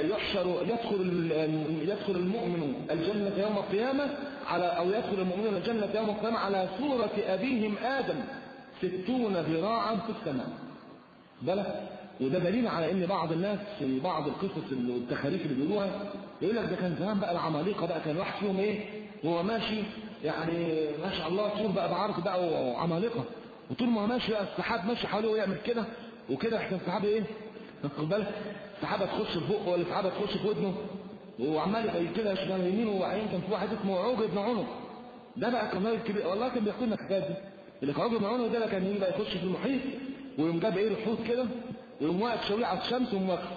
يدخل المؤمن الجنة يوم القيامة أو يدخل المؤمنون الجنة يوم القيامة على صورة أبيهم آدم 60 ذراعا في السماء. بالك؟ وده دليل على ان بعض الناس في بعض القصص والتخاريف اللي بيقولوها يقول لك ده كان زمان بقى العمالقه بقى كان واحد فيهم ايه وهو ماشي يعني ما شاء الله طول بقى بعرض بقى وعمالقه، وطول ما هو ماشي بقى السحاب ماشي حواليه ويعمل كده وكده، احسن السحاب ايه؟ خد بالك السحابه تخش في بقه ولا السحابه تخش في ودنه وعمال يبقى كده شمال يمين وعين. كان في واحد اسمه عوج بن عنق، ده بقى كان راجل كبير والله، كان بيحكي لنا الحكايه دي. اللي كان عوج بن عنق ده كان يجي بقى يخش في المحيط ويقوم جاب ايه الحوت كده ويقوم واقف شويه على الشمس ويقوم واقف.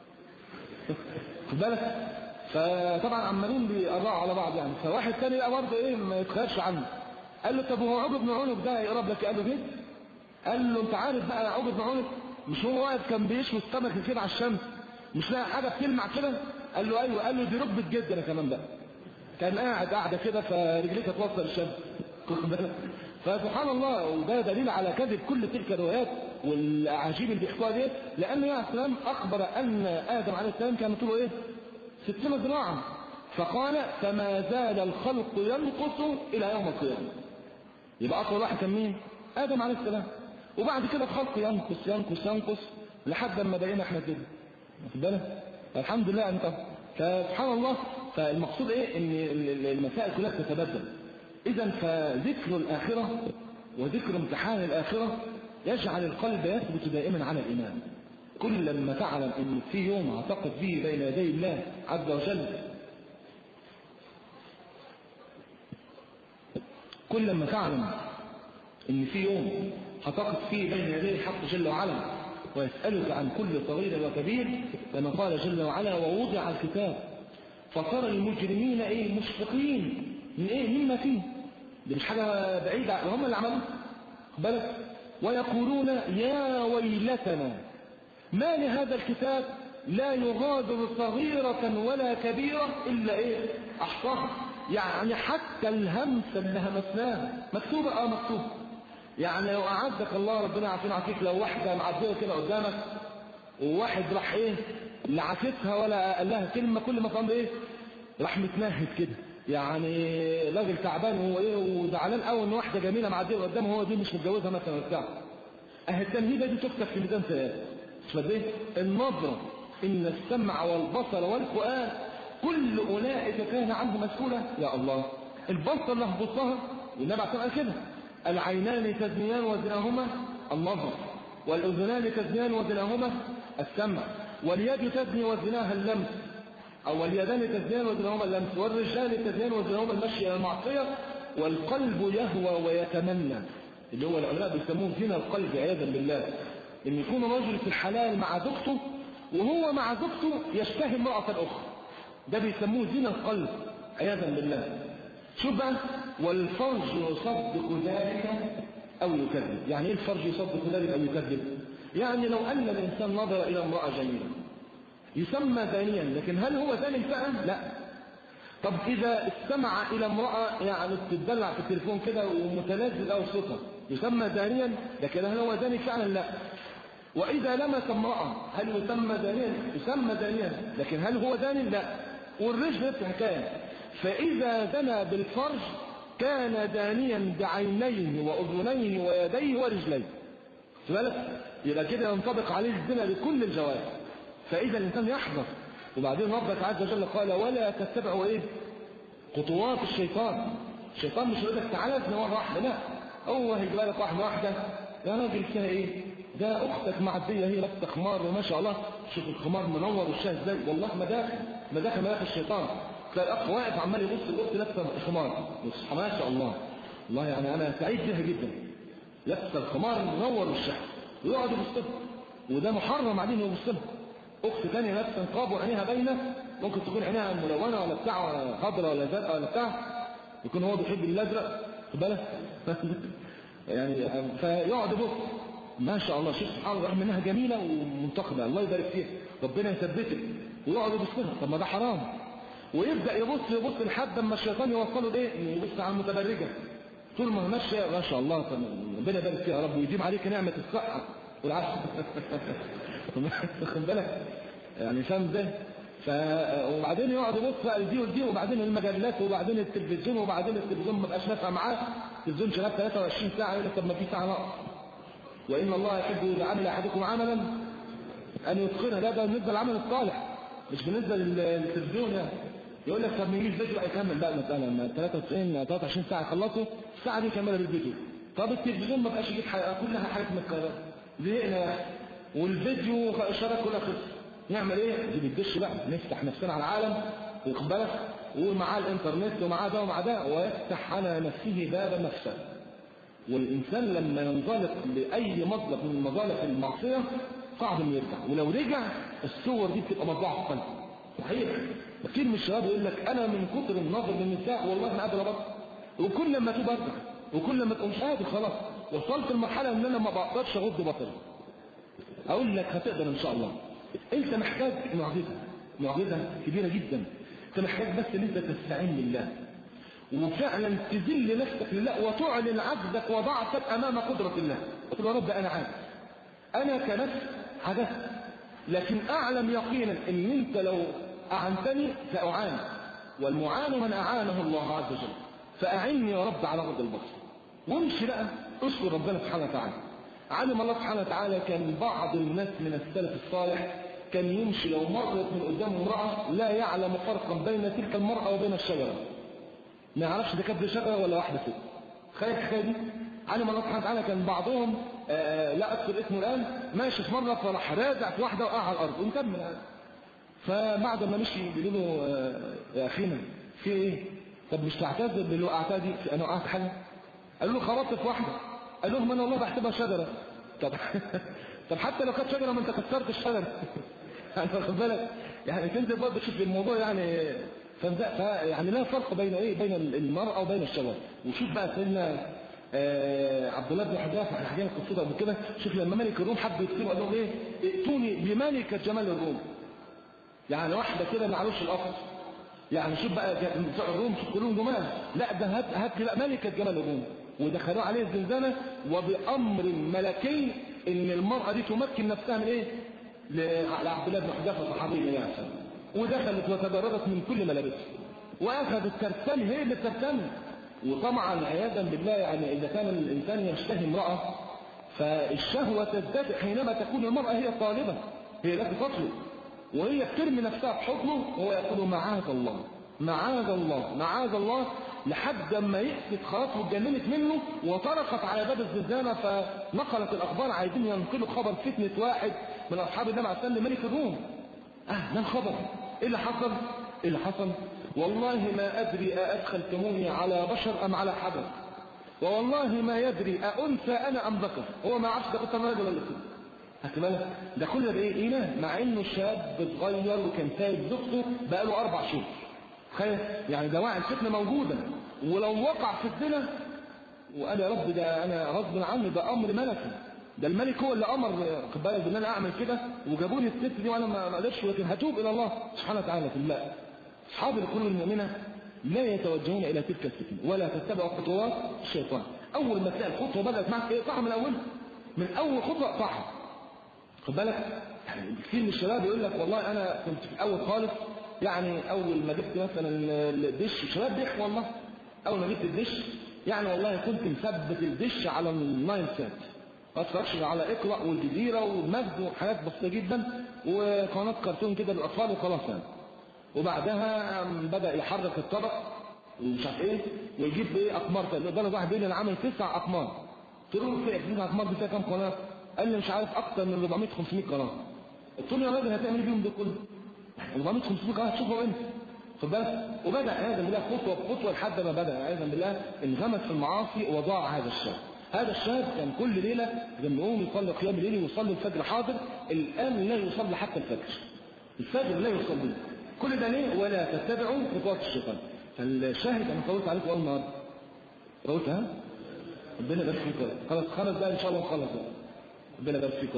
خد بالك؟ فطبعا عمالين بيقرعوا على بعض يعني. فواحد ثاني بقى برضه ايه ما يتخافش عنه، قال له طب هو عوج بن عنق ده هيقرب لك؟ قال له كده. قال له انت عارف بقى عوج بن عنق مش هو واقف كان بيشوي السمك كده على الشمس مش لاقي حاجه بتلمع كده؟ قال له ايوه. قال له دي ركبه جد انا كمان بقى، كان قاعده كده فرجليه توصل الشمس. خد بالك؟ فسبحان الله، وده دليل على كذب كل تلك الروايات والاعاجيب اللي بيحكوها دي، لان النبي عليه السلام اخبر ان ادم عليه السلام كان طوله ايه؟ 60 ذراعا، فقال فما زال الخلق ينقص الى يوم القيامه. يبقى اطول واحد كان مين؟ ادم عليه السلام. وبعد كده الخلق ينقص ينقص ينقص لحد ما بقينا احنا كده. واخد بالك؟ الحمد لله انت. فسبحان الله، فالمقصود ايه؟ ان المسائل كلها تتبدل. اذا فذكر الاخره وذكر امتحان الاخره يجعل القلب يثبت دائما على الايمان. كل لما تعلم ان في يوم هتقف فيه بين يدي الله عز وجل، كل لما تعلم ان في يوم هتقف فيه بين يدي الحق جل وعلا ويسألك عن كل صغير وكبير، كما قال جل وعلا: ووضع الكتاب فترى المجرمين ايه؟ مشفقين من ايه؟ مما فيه. دي مش حاجة بعيدة، هم اللي عملوه بالك. ويقولون: يا ويلتنا ما لهذا الكتاب لا يغادر صغيرة ولا كبيرة إلا ايه؟ أحصاها. يعني حتى الهمس اللي همسناها مكتوبة، مكتوبة. يعني لو أعزك الله ربنا يعافينا ويعافيك، لو واحدة معدية كده قدامك وواحد راح ايه لعكتها ولا قال لها كلمة، كل ما قام ايه راح متنهد كده، يعني راجل تعبان هو ايه وزعلان قوي ان واحدة جميلة معدية قدامه، هو دي مش متجوزها مثلا بتاع. التنهيدة دي تكتب في ميزان سيئات. فده النظرة ان السمع والبصر والفؤاد كل اولئك كان عنه مسؤولا. يا الله، البصر اللي هبصها والنبي قال كده: العينان تزنيان وزناهما النظر، والاذنان تزنيان وزناهما السمع، واليد تزني وزناها اللمس، او اليدان تزنيان وزناهما اللمس، والرجال تزنيان وزناهما المشي الى المعصيه، والقلب يهوى ويتمنى، اللي هو العلماء بيسموه زنا القلب عياذا بالله، ان يكون رجل في الحلال مع زوجته وهو مع زوجته يشتهي امرأة اخرى، ده بيسموه زنا القلب عياذا بالله. شوف بقى: والفرج يصدق ذلك او يكذب. يعني ايه الفرج يصدق ذلك او يكذب؟ يعني لو ان الانسان نظر الى امرأة جميلة يسمى زانيا، لكن هل هو زاني فعلا؟ لا. طب اذا استمع الى امرأة يعني بتدلع في التليفون كده ومتلذذ او صوتها يسمى زانيا، لكن هل هو زاني فعلا؟ لا. واذا لمس امرأة هل يسمى زانيا؟ يسمى زانيا، لكن هل هو زاني؟ لا. والرجل نفس الحكايه. فاذا زنى بالفرج كان زانيا بعينيه واذنيه ويديه ورجليه. بالك؟ يبقى كده ينطبق عليه الزنا بكل الجوارح. فاذا الانسان يحذر. وبعدين ربك عز وجل قال: ولا تتبعوا ايه؟ خطوات الشيطان. الشيطان مش يقول لك تعالى ازني مره واحده، لا، هو هيجيب لك واحده يا راجل فيها ايه؟ ده اختك معديه هي لابسه خمار وما شاء الله، شوف الخمار منور وشها ازاي، والله مداخل الشيطان. تلاقي الاخ واقف عمال يبص الاخت لابسه خمار، ما شاء الله، والله يعني انا سعيد بها جدا، لابسه الخمار منور وشها ويقعد يبص لها، وده محرم عليه انه يبص لها. اخت ثانيه لابسه نقاب وعينيها باينه، ممكن تكون عينيها ملونه ولا بتاع ولا خضراء ولا زرقاء ولا بتاع، يكون هو بيحب الازرق، خد بالك يعني فيقعد يبص، ما شاء الله، شوف سبحان الله، رغم انها جميله ومنتقبه الله يبارك فيها ربنا يثبتك، ويقعد يبص لها. طب ما ده حرام. ويبدا يبص لحد اما الشيطان يوصله ايه؟ يبص على المتبرجه طول ما ماشيه ما شاء الله، ربنا يبارك فيها يا رب ويديم عليك نعمه الصحه والعافيه خد بالك يعني، فاهم ده؟ وبعدين يقعد يبص بقى لدي ولدي، وبعدين المجلات، وبعدين التلفزيون، وبعدين التلفزيون ما بقاش نافع معاه، التلفزيون شغال 23 ساعه، يقول لك طب ما في ساعه ناقص. وان الله يحب اذا عمل احدكم عملا ان يتقنه. ده بالنسبه للعمل الصالح، مش بالنسبه للتلفزيون يعني. يقول لك طب نجيب فيديو بقى يكمل بقى المساله، لما 23 ساعه يخلصوا الساعه دي يكملها بالفيديو. طب التلفزيون ما بقاش يجيب حلقه، كلها حاجات متكرره، زهقنا، والفيديو اشارات كلها خلص، نعمل ايه؟ نجيب الدش بقى، نفتح نفسنا على العالم، واخد بالك، ومعاه الانترنت ومعاه ده ومع ده، ويفتح على نفسه باب مفسد. والانسان لما ينزلق لاي مطلق من مظالق المعصيه صعب انه يرجع، ولو رجع الصور دي بتبقى مطبوعه في قلبه. صحيح كتير من الشباب يقول لك انا من كتر النظر للنساء والله ما قادر ابطل، وكل ما تبقى ارجع، وكل ما تقوم قادر، خلاص وصلت لمرحله ان انا ما بقدرش اغض بطلي. اقول لك هتقدر ان شاء الله. انت محتاج معجزه كبيره جدا. انت محتاج بس ان انت تستعين بالله وفعلا تذل نفسك لله وتعلن عجزك وضعفك امام قدره الله، وتقول يا رب انا عاجز، انا كنفس عجزت، لكن اعلم يقينا ان انت لو اعنتني ساعان، والمعان من اعانه الله عز وجل، فاعني يا رب على غض البصر. وامشي بقى اشكر ربنا سبحانه وتعالى. علم الله سبحانه وتعالى كان بعض الناس من السلف الصالح كان يمشي لو مرت من قدامه امرأة لا يعلم فرقا بين تلك المرأة وبين الشجرة، ما يعرفش ده كانت شجرة ولا واحدة ست. تخيل دي. علم الله سبحانه وتعالى كان بعضهم لا أذكر اسمه الآن ماشي في مرة فراح رازع في واحدة وقع على الأرض ونكمل. فبعد ما مشي بيقولوا له يا أخينا في إيه؟ طب مش تعتذر باللي وقعتها دي؟ أنا وقعت حاجة؟ قالوا له خبطت في واحدة. قال لهم أنا والله بحسبها شجرة. طب حتى لو كانت شجرة ما أنت كسرت الشجرة. يعني واخد بالك؟ يعني تنزل برضه تشوف الموضوع يعني يعني لا فرق بين ايه بين المرأة وبين الشجرة. وشوف بقى سيدنا عبد الله بن حذافة احنا حكينا قصته قبل كده. شوف لما ملك الروم حب يكتبوا قال لهم ايه؟ ائتوني بملكة جمال الروم. يعني واحدة كده ما عملوش القصر. يعني شوف بقى بتوع الروم شوف كلهم جمال، لا ده هات لي بقى ملكة جمال الروم. ودخلوا عليه الزنزانة وبأمر ملكي ان المرأة دي تمكن نفسها من ايه؟ لعبد الله بن حذافة صحابي يعني. ودخلت وتجردت من كل ملابسها واخذت ترتم هي اللي ترتم. وطبعا عياذا بالله يعني اذا كان الانسان يشتهي امراه فالشهوه تزداد حينما تكون المراه هي طالبه، هي التي تطلب وهي بترمي نفسها في حضنه وهو يقول معاذ الله معاذ الله معاذ الله، لحد ما يأست خلاص واتجننت منه وطرقت على باب الزنزانه. فنقلت الاخبار عايزين ينقلوا خبر فتنه واحد من اصحاب النبي عليه الصلاه والسلام ملك الروم. ما الخبر؟ ايه اللي حصل؟ ايه اللي حصل؟ والله ما ادري أدخلتموني على بشر ام على حجر، ووالله ما يدري أأنثى انا ام ذكر. هو ما عرفش ده كنت راجل ولا ست. هتبالك ده كل ده بايه؟ اله مع انه شاب صغير وكان سايب زوجته بقاله 4 شهور. تخيل يعني دواعي الفتنه موجوده. ولو وقع في الزنا وقال يا رب ده انا غصب عني ده امر ملكي، ده الملك هو اللي امر خد بالك ان انا اعمل كده وجابوني الست دي وانا ما قدرتش، ولكن هتوب الى الله سبحانه وتعالى في الله. اصحاب القلوب المؤمنه لا يتوجهون الى تلك الفتنه ولا تتبعوا خطوات الشيطان. اول ما تلاقي الخطوه بدات معك ايه صح من اولها، من اول خطوه صح. خد بالك يعني كثير من الشباب يقول لك والله انا كنت في الاول خالص يعني اول ما جبت مثلا الدش، الشباب بيحكوا والله اول ما جبت الدش يعني والله كنت مثبت الدش على النايل سات، ما اتفرجش على اقرأ والجزيرة والمجد وحاجات بسيطة جدا وقناة كرتون كده للأطفال وخلاص يعني. وبعدها بدأ يحرك الطبق ومش عارف ايه ويجيب ايه أقمار تاني. ده واحد بيقول لي انا عامل 9 أقمار. قلت له في 9 أقمار دي فيها كام قناة؟ قال لي مش عارف أكتر من 400 500 قناة. قلت له يا راجل هتعمل بيهم ده كله؟ 400 500 قناة هتشوفهم انت. خد بالك. وبدأ عياذا بالله خطوة بخطوة لحد ما بدأ عياذا بالله انغمس في المعاصي وضاع هذا الشاب. هذا الشاب كان كل ليلة لما يقوم يصلي قيام الليل ويصلي الفجر حاضر، الآن لا يصلي حتى الفجر لا يصلي. كل ده ليه؟ ولا تتبعوا خطوات الشيطان. فالشاهد أنا طولت عليكم أول النهارده. طولت ها؟ ربنا يبارك فيك. خلاص بقى إن شاء الله نخلص. ربنا يبارك فيك.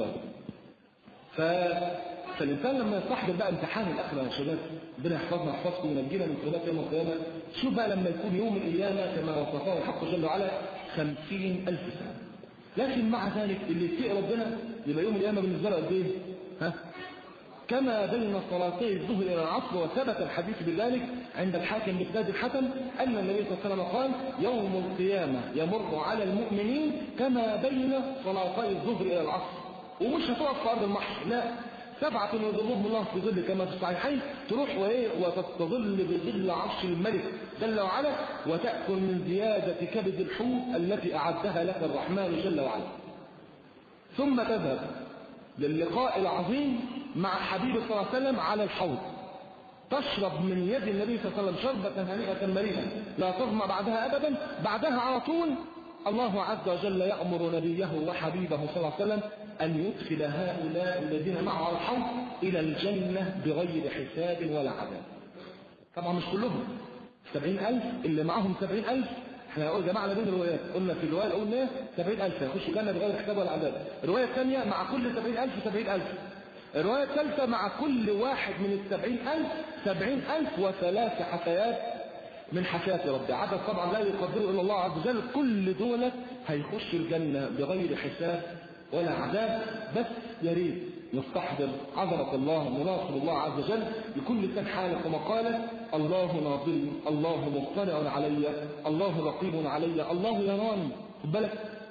فالإنسان لما يستحضر بقى امتحان الآخرة يا شباب، ربنا يحفظنا ويحفظكم وينجينا من خلاف يوم القيامة. شوف بقى لما يكون يوم القيامة كما وصفه الحق جل وعلا 50,000 سنة. لكن مع ذلك اللي يتقي ربنا يبقى يوم القيامة بالنسبة له قد ايه؟ كما بين صلاتي الظهر الى العصر. وثبت الحديث بذلك عند الحاكم بإسناد الحسن ان النبي صلى الله عليه وسلم قال يوم القيامة يمر على المؤمنين كما بين صلاتي الظهر الى العصر. ومش هتقف في ارض المحشر، لا، 7 يظلهم الله في ظل كما في الصحيحين، تروح وتستظل بظل عرش الملك جل وعلا وتأكل من زيادة كبد الحوت التي أعدها لك الرحمن جل وعلا. ثم تذهب للقاء العظيم مع حبيب صلى الله عليه وسلم على الحوض، تشرب من يد النبي صلى الله عليه وسلم شربة هنيئة مريئة لا تظمأ بعدها أبدا. بعدها على طول الله عز وجل يأمر نبيه وحبيبه صلى الله عليه وسلم أن يدخل هؤلاء الذين معه على الحوض إلى الجنة بغير حساب ولا عذاب. طبعا مش كلهم 70,000 اللي معهم 70,000. احنا قلنا جمعنا بين الروايات، قلنا في الرواية الأولى 70,000 يخشوا الجنة بغير حساب ولا عذاب. الرواية الثانية مع كل 70,000 70,000. الرواية الثالثة مع كل واحد من 70,000 70,000 و3 حسيات من حسيات ربي، عدد طبعا لا يقدره إلا الله عز وجل. كل دول هيخش الجنة بغير حساب ولا عذاب. بس يا ريت نستحضر عظمة الله وناصر الله عز وجل لكل لسان حالة كما قال الله ناظرني، الله مطلع علي، الله رقيب علي، الله يراني. خد بالك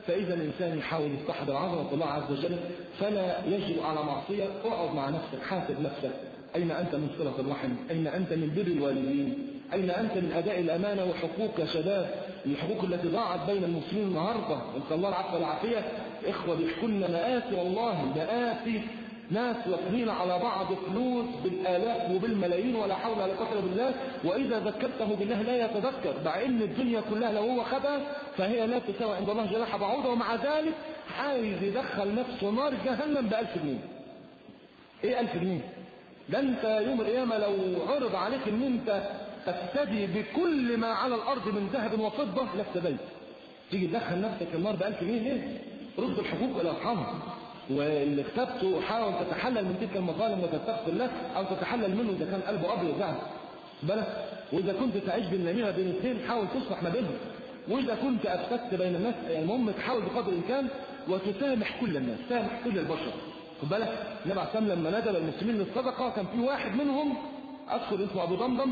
فإذا الإنسان يحاول يستحضر عظمة الله عز وجل فلا يجب على معصية. اقعد مع نفسك، حاسب نفسك، أين أنت من صلة الرحم؟ أين أنت من بر الوالدين؟ أين أنت من أداء الأمانة وحقوق يا شباب؟ الحقوق التي ضاعت بين المسلمين النهارده، نسأل الله العفو والعافية. إخوة بيحكوا لنا مآسي، والله مآسي، ناس واكلين على بعض فلوس بالآلاف وبالملايين ولا حول ولا قوة بالله، وإذا ذكرته بالله لا يتذكر، مع إن الدنيا كلها لو هو خدها فهي لا تساوي عند الله جناح بعوضة، ومع ذلك عايز يدخل نفسه نار جهنم ب1000 جنيه. إيه 1000 جنيه؟ ده أنت يوم القيامة لو عرض عليك إن أنت تفتدي بكل ما على الأرض من ذهب وفضة لافتديت. تيجي تدخل نفسك النار ب1000 جنيه ليه؟ رد الحقوق إلى أصحابها، واللي اختبته حاول تتحلل من تلك المظالم وتستغفر له، أو تتحلل منه إذا كان قلبه أبيض يعني بالك. وإذا كنت تعيش بالنميمة بين اثنين حاول تصلح ما بينهم، وإذا كنت أفسدت بين الناس المهم تحاول بقدر الإمكان وتسامح كل الناس، سامح كل البشر. خد بالك النبي عليه الصلاة والسلام لما ندب المسلمين للصدقة كان في واحد منهم أذكر اسمه أبو ضمضم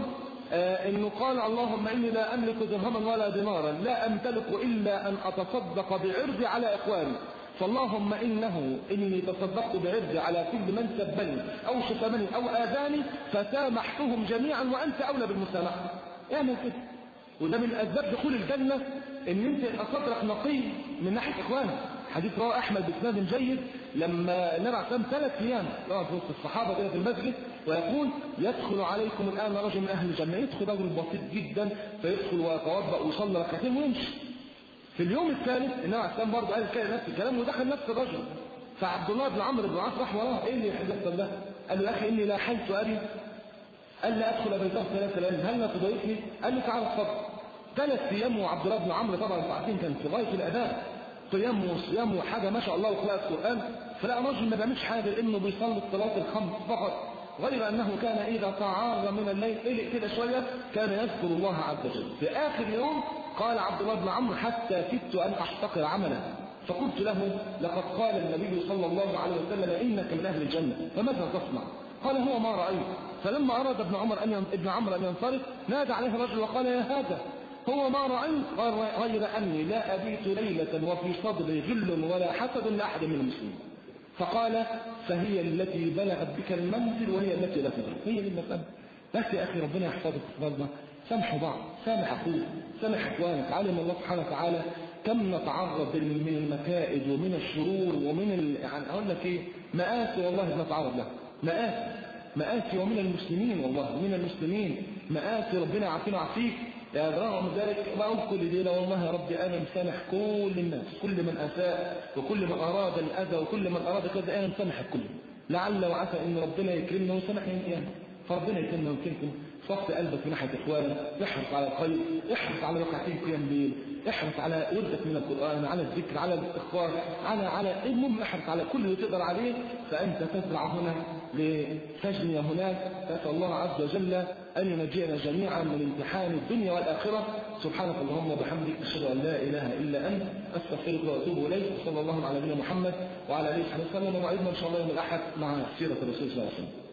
إنه قال اللهم إني لا أملك درهما ولا دينارا، لا أمتلك إلا أن أتصدق بعرضي على إخواني، فاللهم إني تصدقت بعرضي على كل من سبني أو شتمني أو آذاني فسامحتهم جميعا وأنت أولى بالمسامحة. اعمل كده، وده من أسباب دخول الجنة إن أنت يبقى صدرك نقي من ناحية إخوانك. حديث رواه أحمد بإسناد جيد لما النبي عليه 3 أيام يقعد وسط الصحابة كده في المسجد ويقول يدخل عليكم الآن رجل من أهل الجنة، يدخل رجل بسيط جدا فيدخل ويتوضأ ويصلي ركعتين ويمشي. في اليوم الثالث النبي عليه السلام برضه قال كده نفس الكلام ودخل نفس الرجل، فعبد الله بن عمرو بن العاص راح وراه، ايه اللي يحدث ده؟ قال له يا اخي اني لا حيث ابي، قال لا ادخل بيته 3 ليال، هل لا تضايقني؟ قال له تعالى اتفضل. 3 ايام وعبد الله بن عمرو طبعا ساعتين كان في غايه الاداء، قيام وصيام وحاجه ما شاء الله وقراءه القران، فلقى رجل ما بيعملش حاجه لانه بيصلي الصلاه الخمس فقط، غير أنه كان إذا تعار من الليل قلق كده شوية كان يذكر الله عز وجل. في آخر يوم قال عبد الله بن عمرو حتى كدت أن أحتقر عمله، فقلت له لقد قال النبي صلى الله عليه وسلم إنك من أهل الجنة فماذا تصنع؟ قال هو ما رأيت. فلما أراد ابن عمرو أن ينصرف نادى عليه الرجل وقال يا هذا هو ما رأيت؟ قال غير أني لا أبيت ليلة وفي صدري غل ولا حسد لأحد من المسلمين. فقال فهي التي بلغت بك المنزل وهي التي لا تدرك، هي دي المسألة. بس يا أخي ربنا يحفظك ويحفظنا، سامحوا بعض، سامح أخوك، سامح إخوانك. علم الله سبحانه وتعالى كم نتعرض من المكائد ومن الشرور ومن يعني أقول لك إيه، مآسي والله نتعرض لها، مآسي ومن المسلمين، والله من المسلمين مآسي، ربنا يعافينا ويعافيك. يا رغم ذلك بقول كل ليلة والله يا ربي أنا مسامح كل الناس، كل من أساء وكل من أراد الأذى وكل من أراد كذا أنا مسامح الكل، لعل وعسى إن ربنا يكرمنا ويسامحنا يعني. فربنا يكرمنا ويكرمكم. صف قلبك من ناحية إخوانك، احرص على الخير، احرص على ركعتين قيام ليل، احرص على ودك من القرآن، على الذكر، على الاستغفار، على المهم احرص على كل اللي تقدر عليه، فأنت تزرع هنا لتجني هناك. فأسأل الله عز وجل أن ينجينا جميعا من امتحان الدنيا والآخرة. سبحانك اللهم وبحمدك أشهد أن لا إله إلا أنت أستغفرك وأتوب إليك. صلى الله على نبينا محمد وعلى آله وصحبه وسلم. وموعدنا إن شاء الله يوم الأحد مع سيرة الرسول صلى الله عليه وسلم.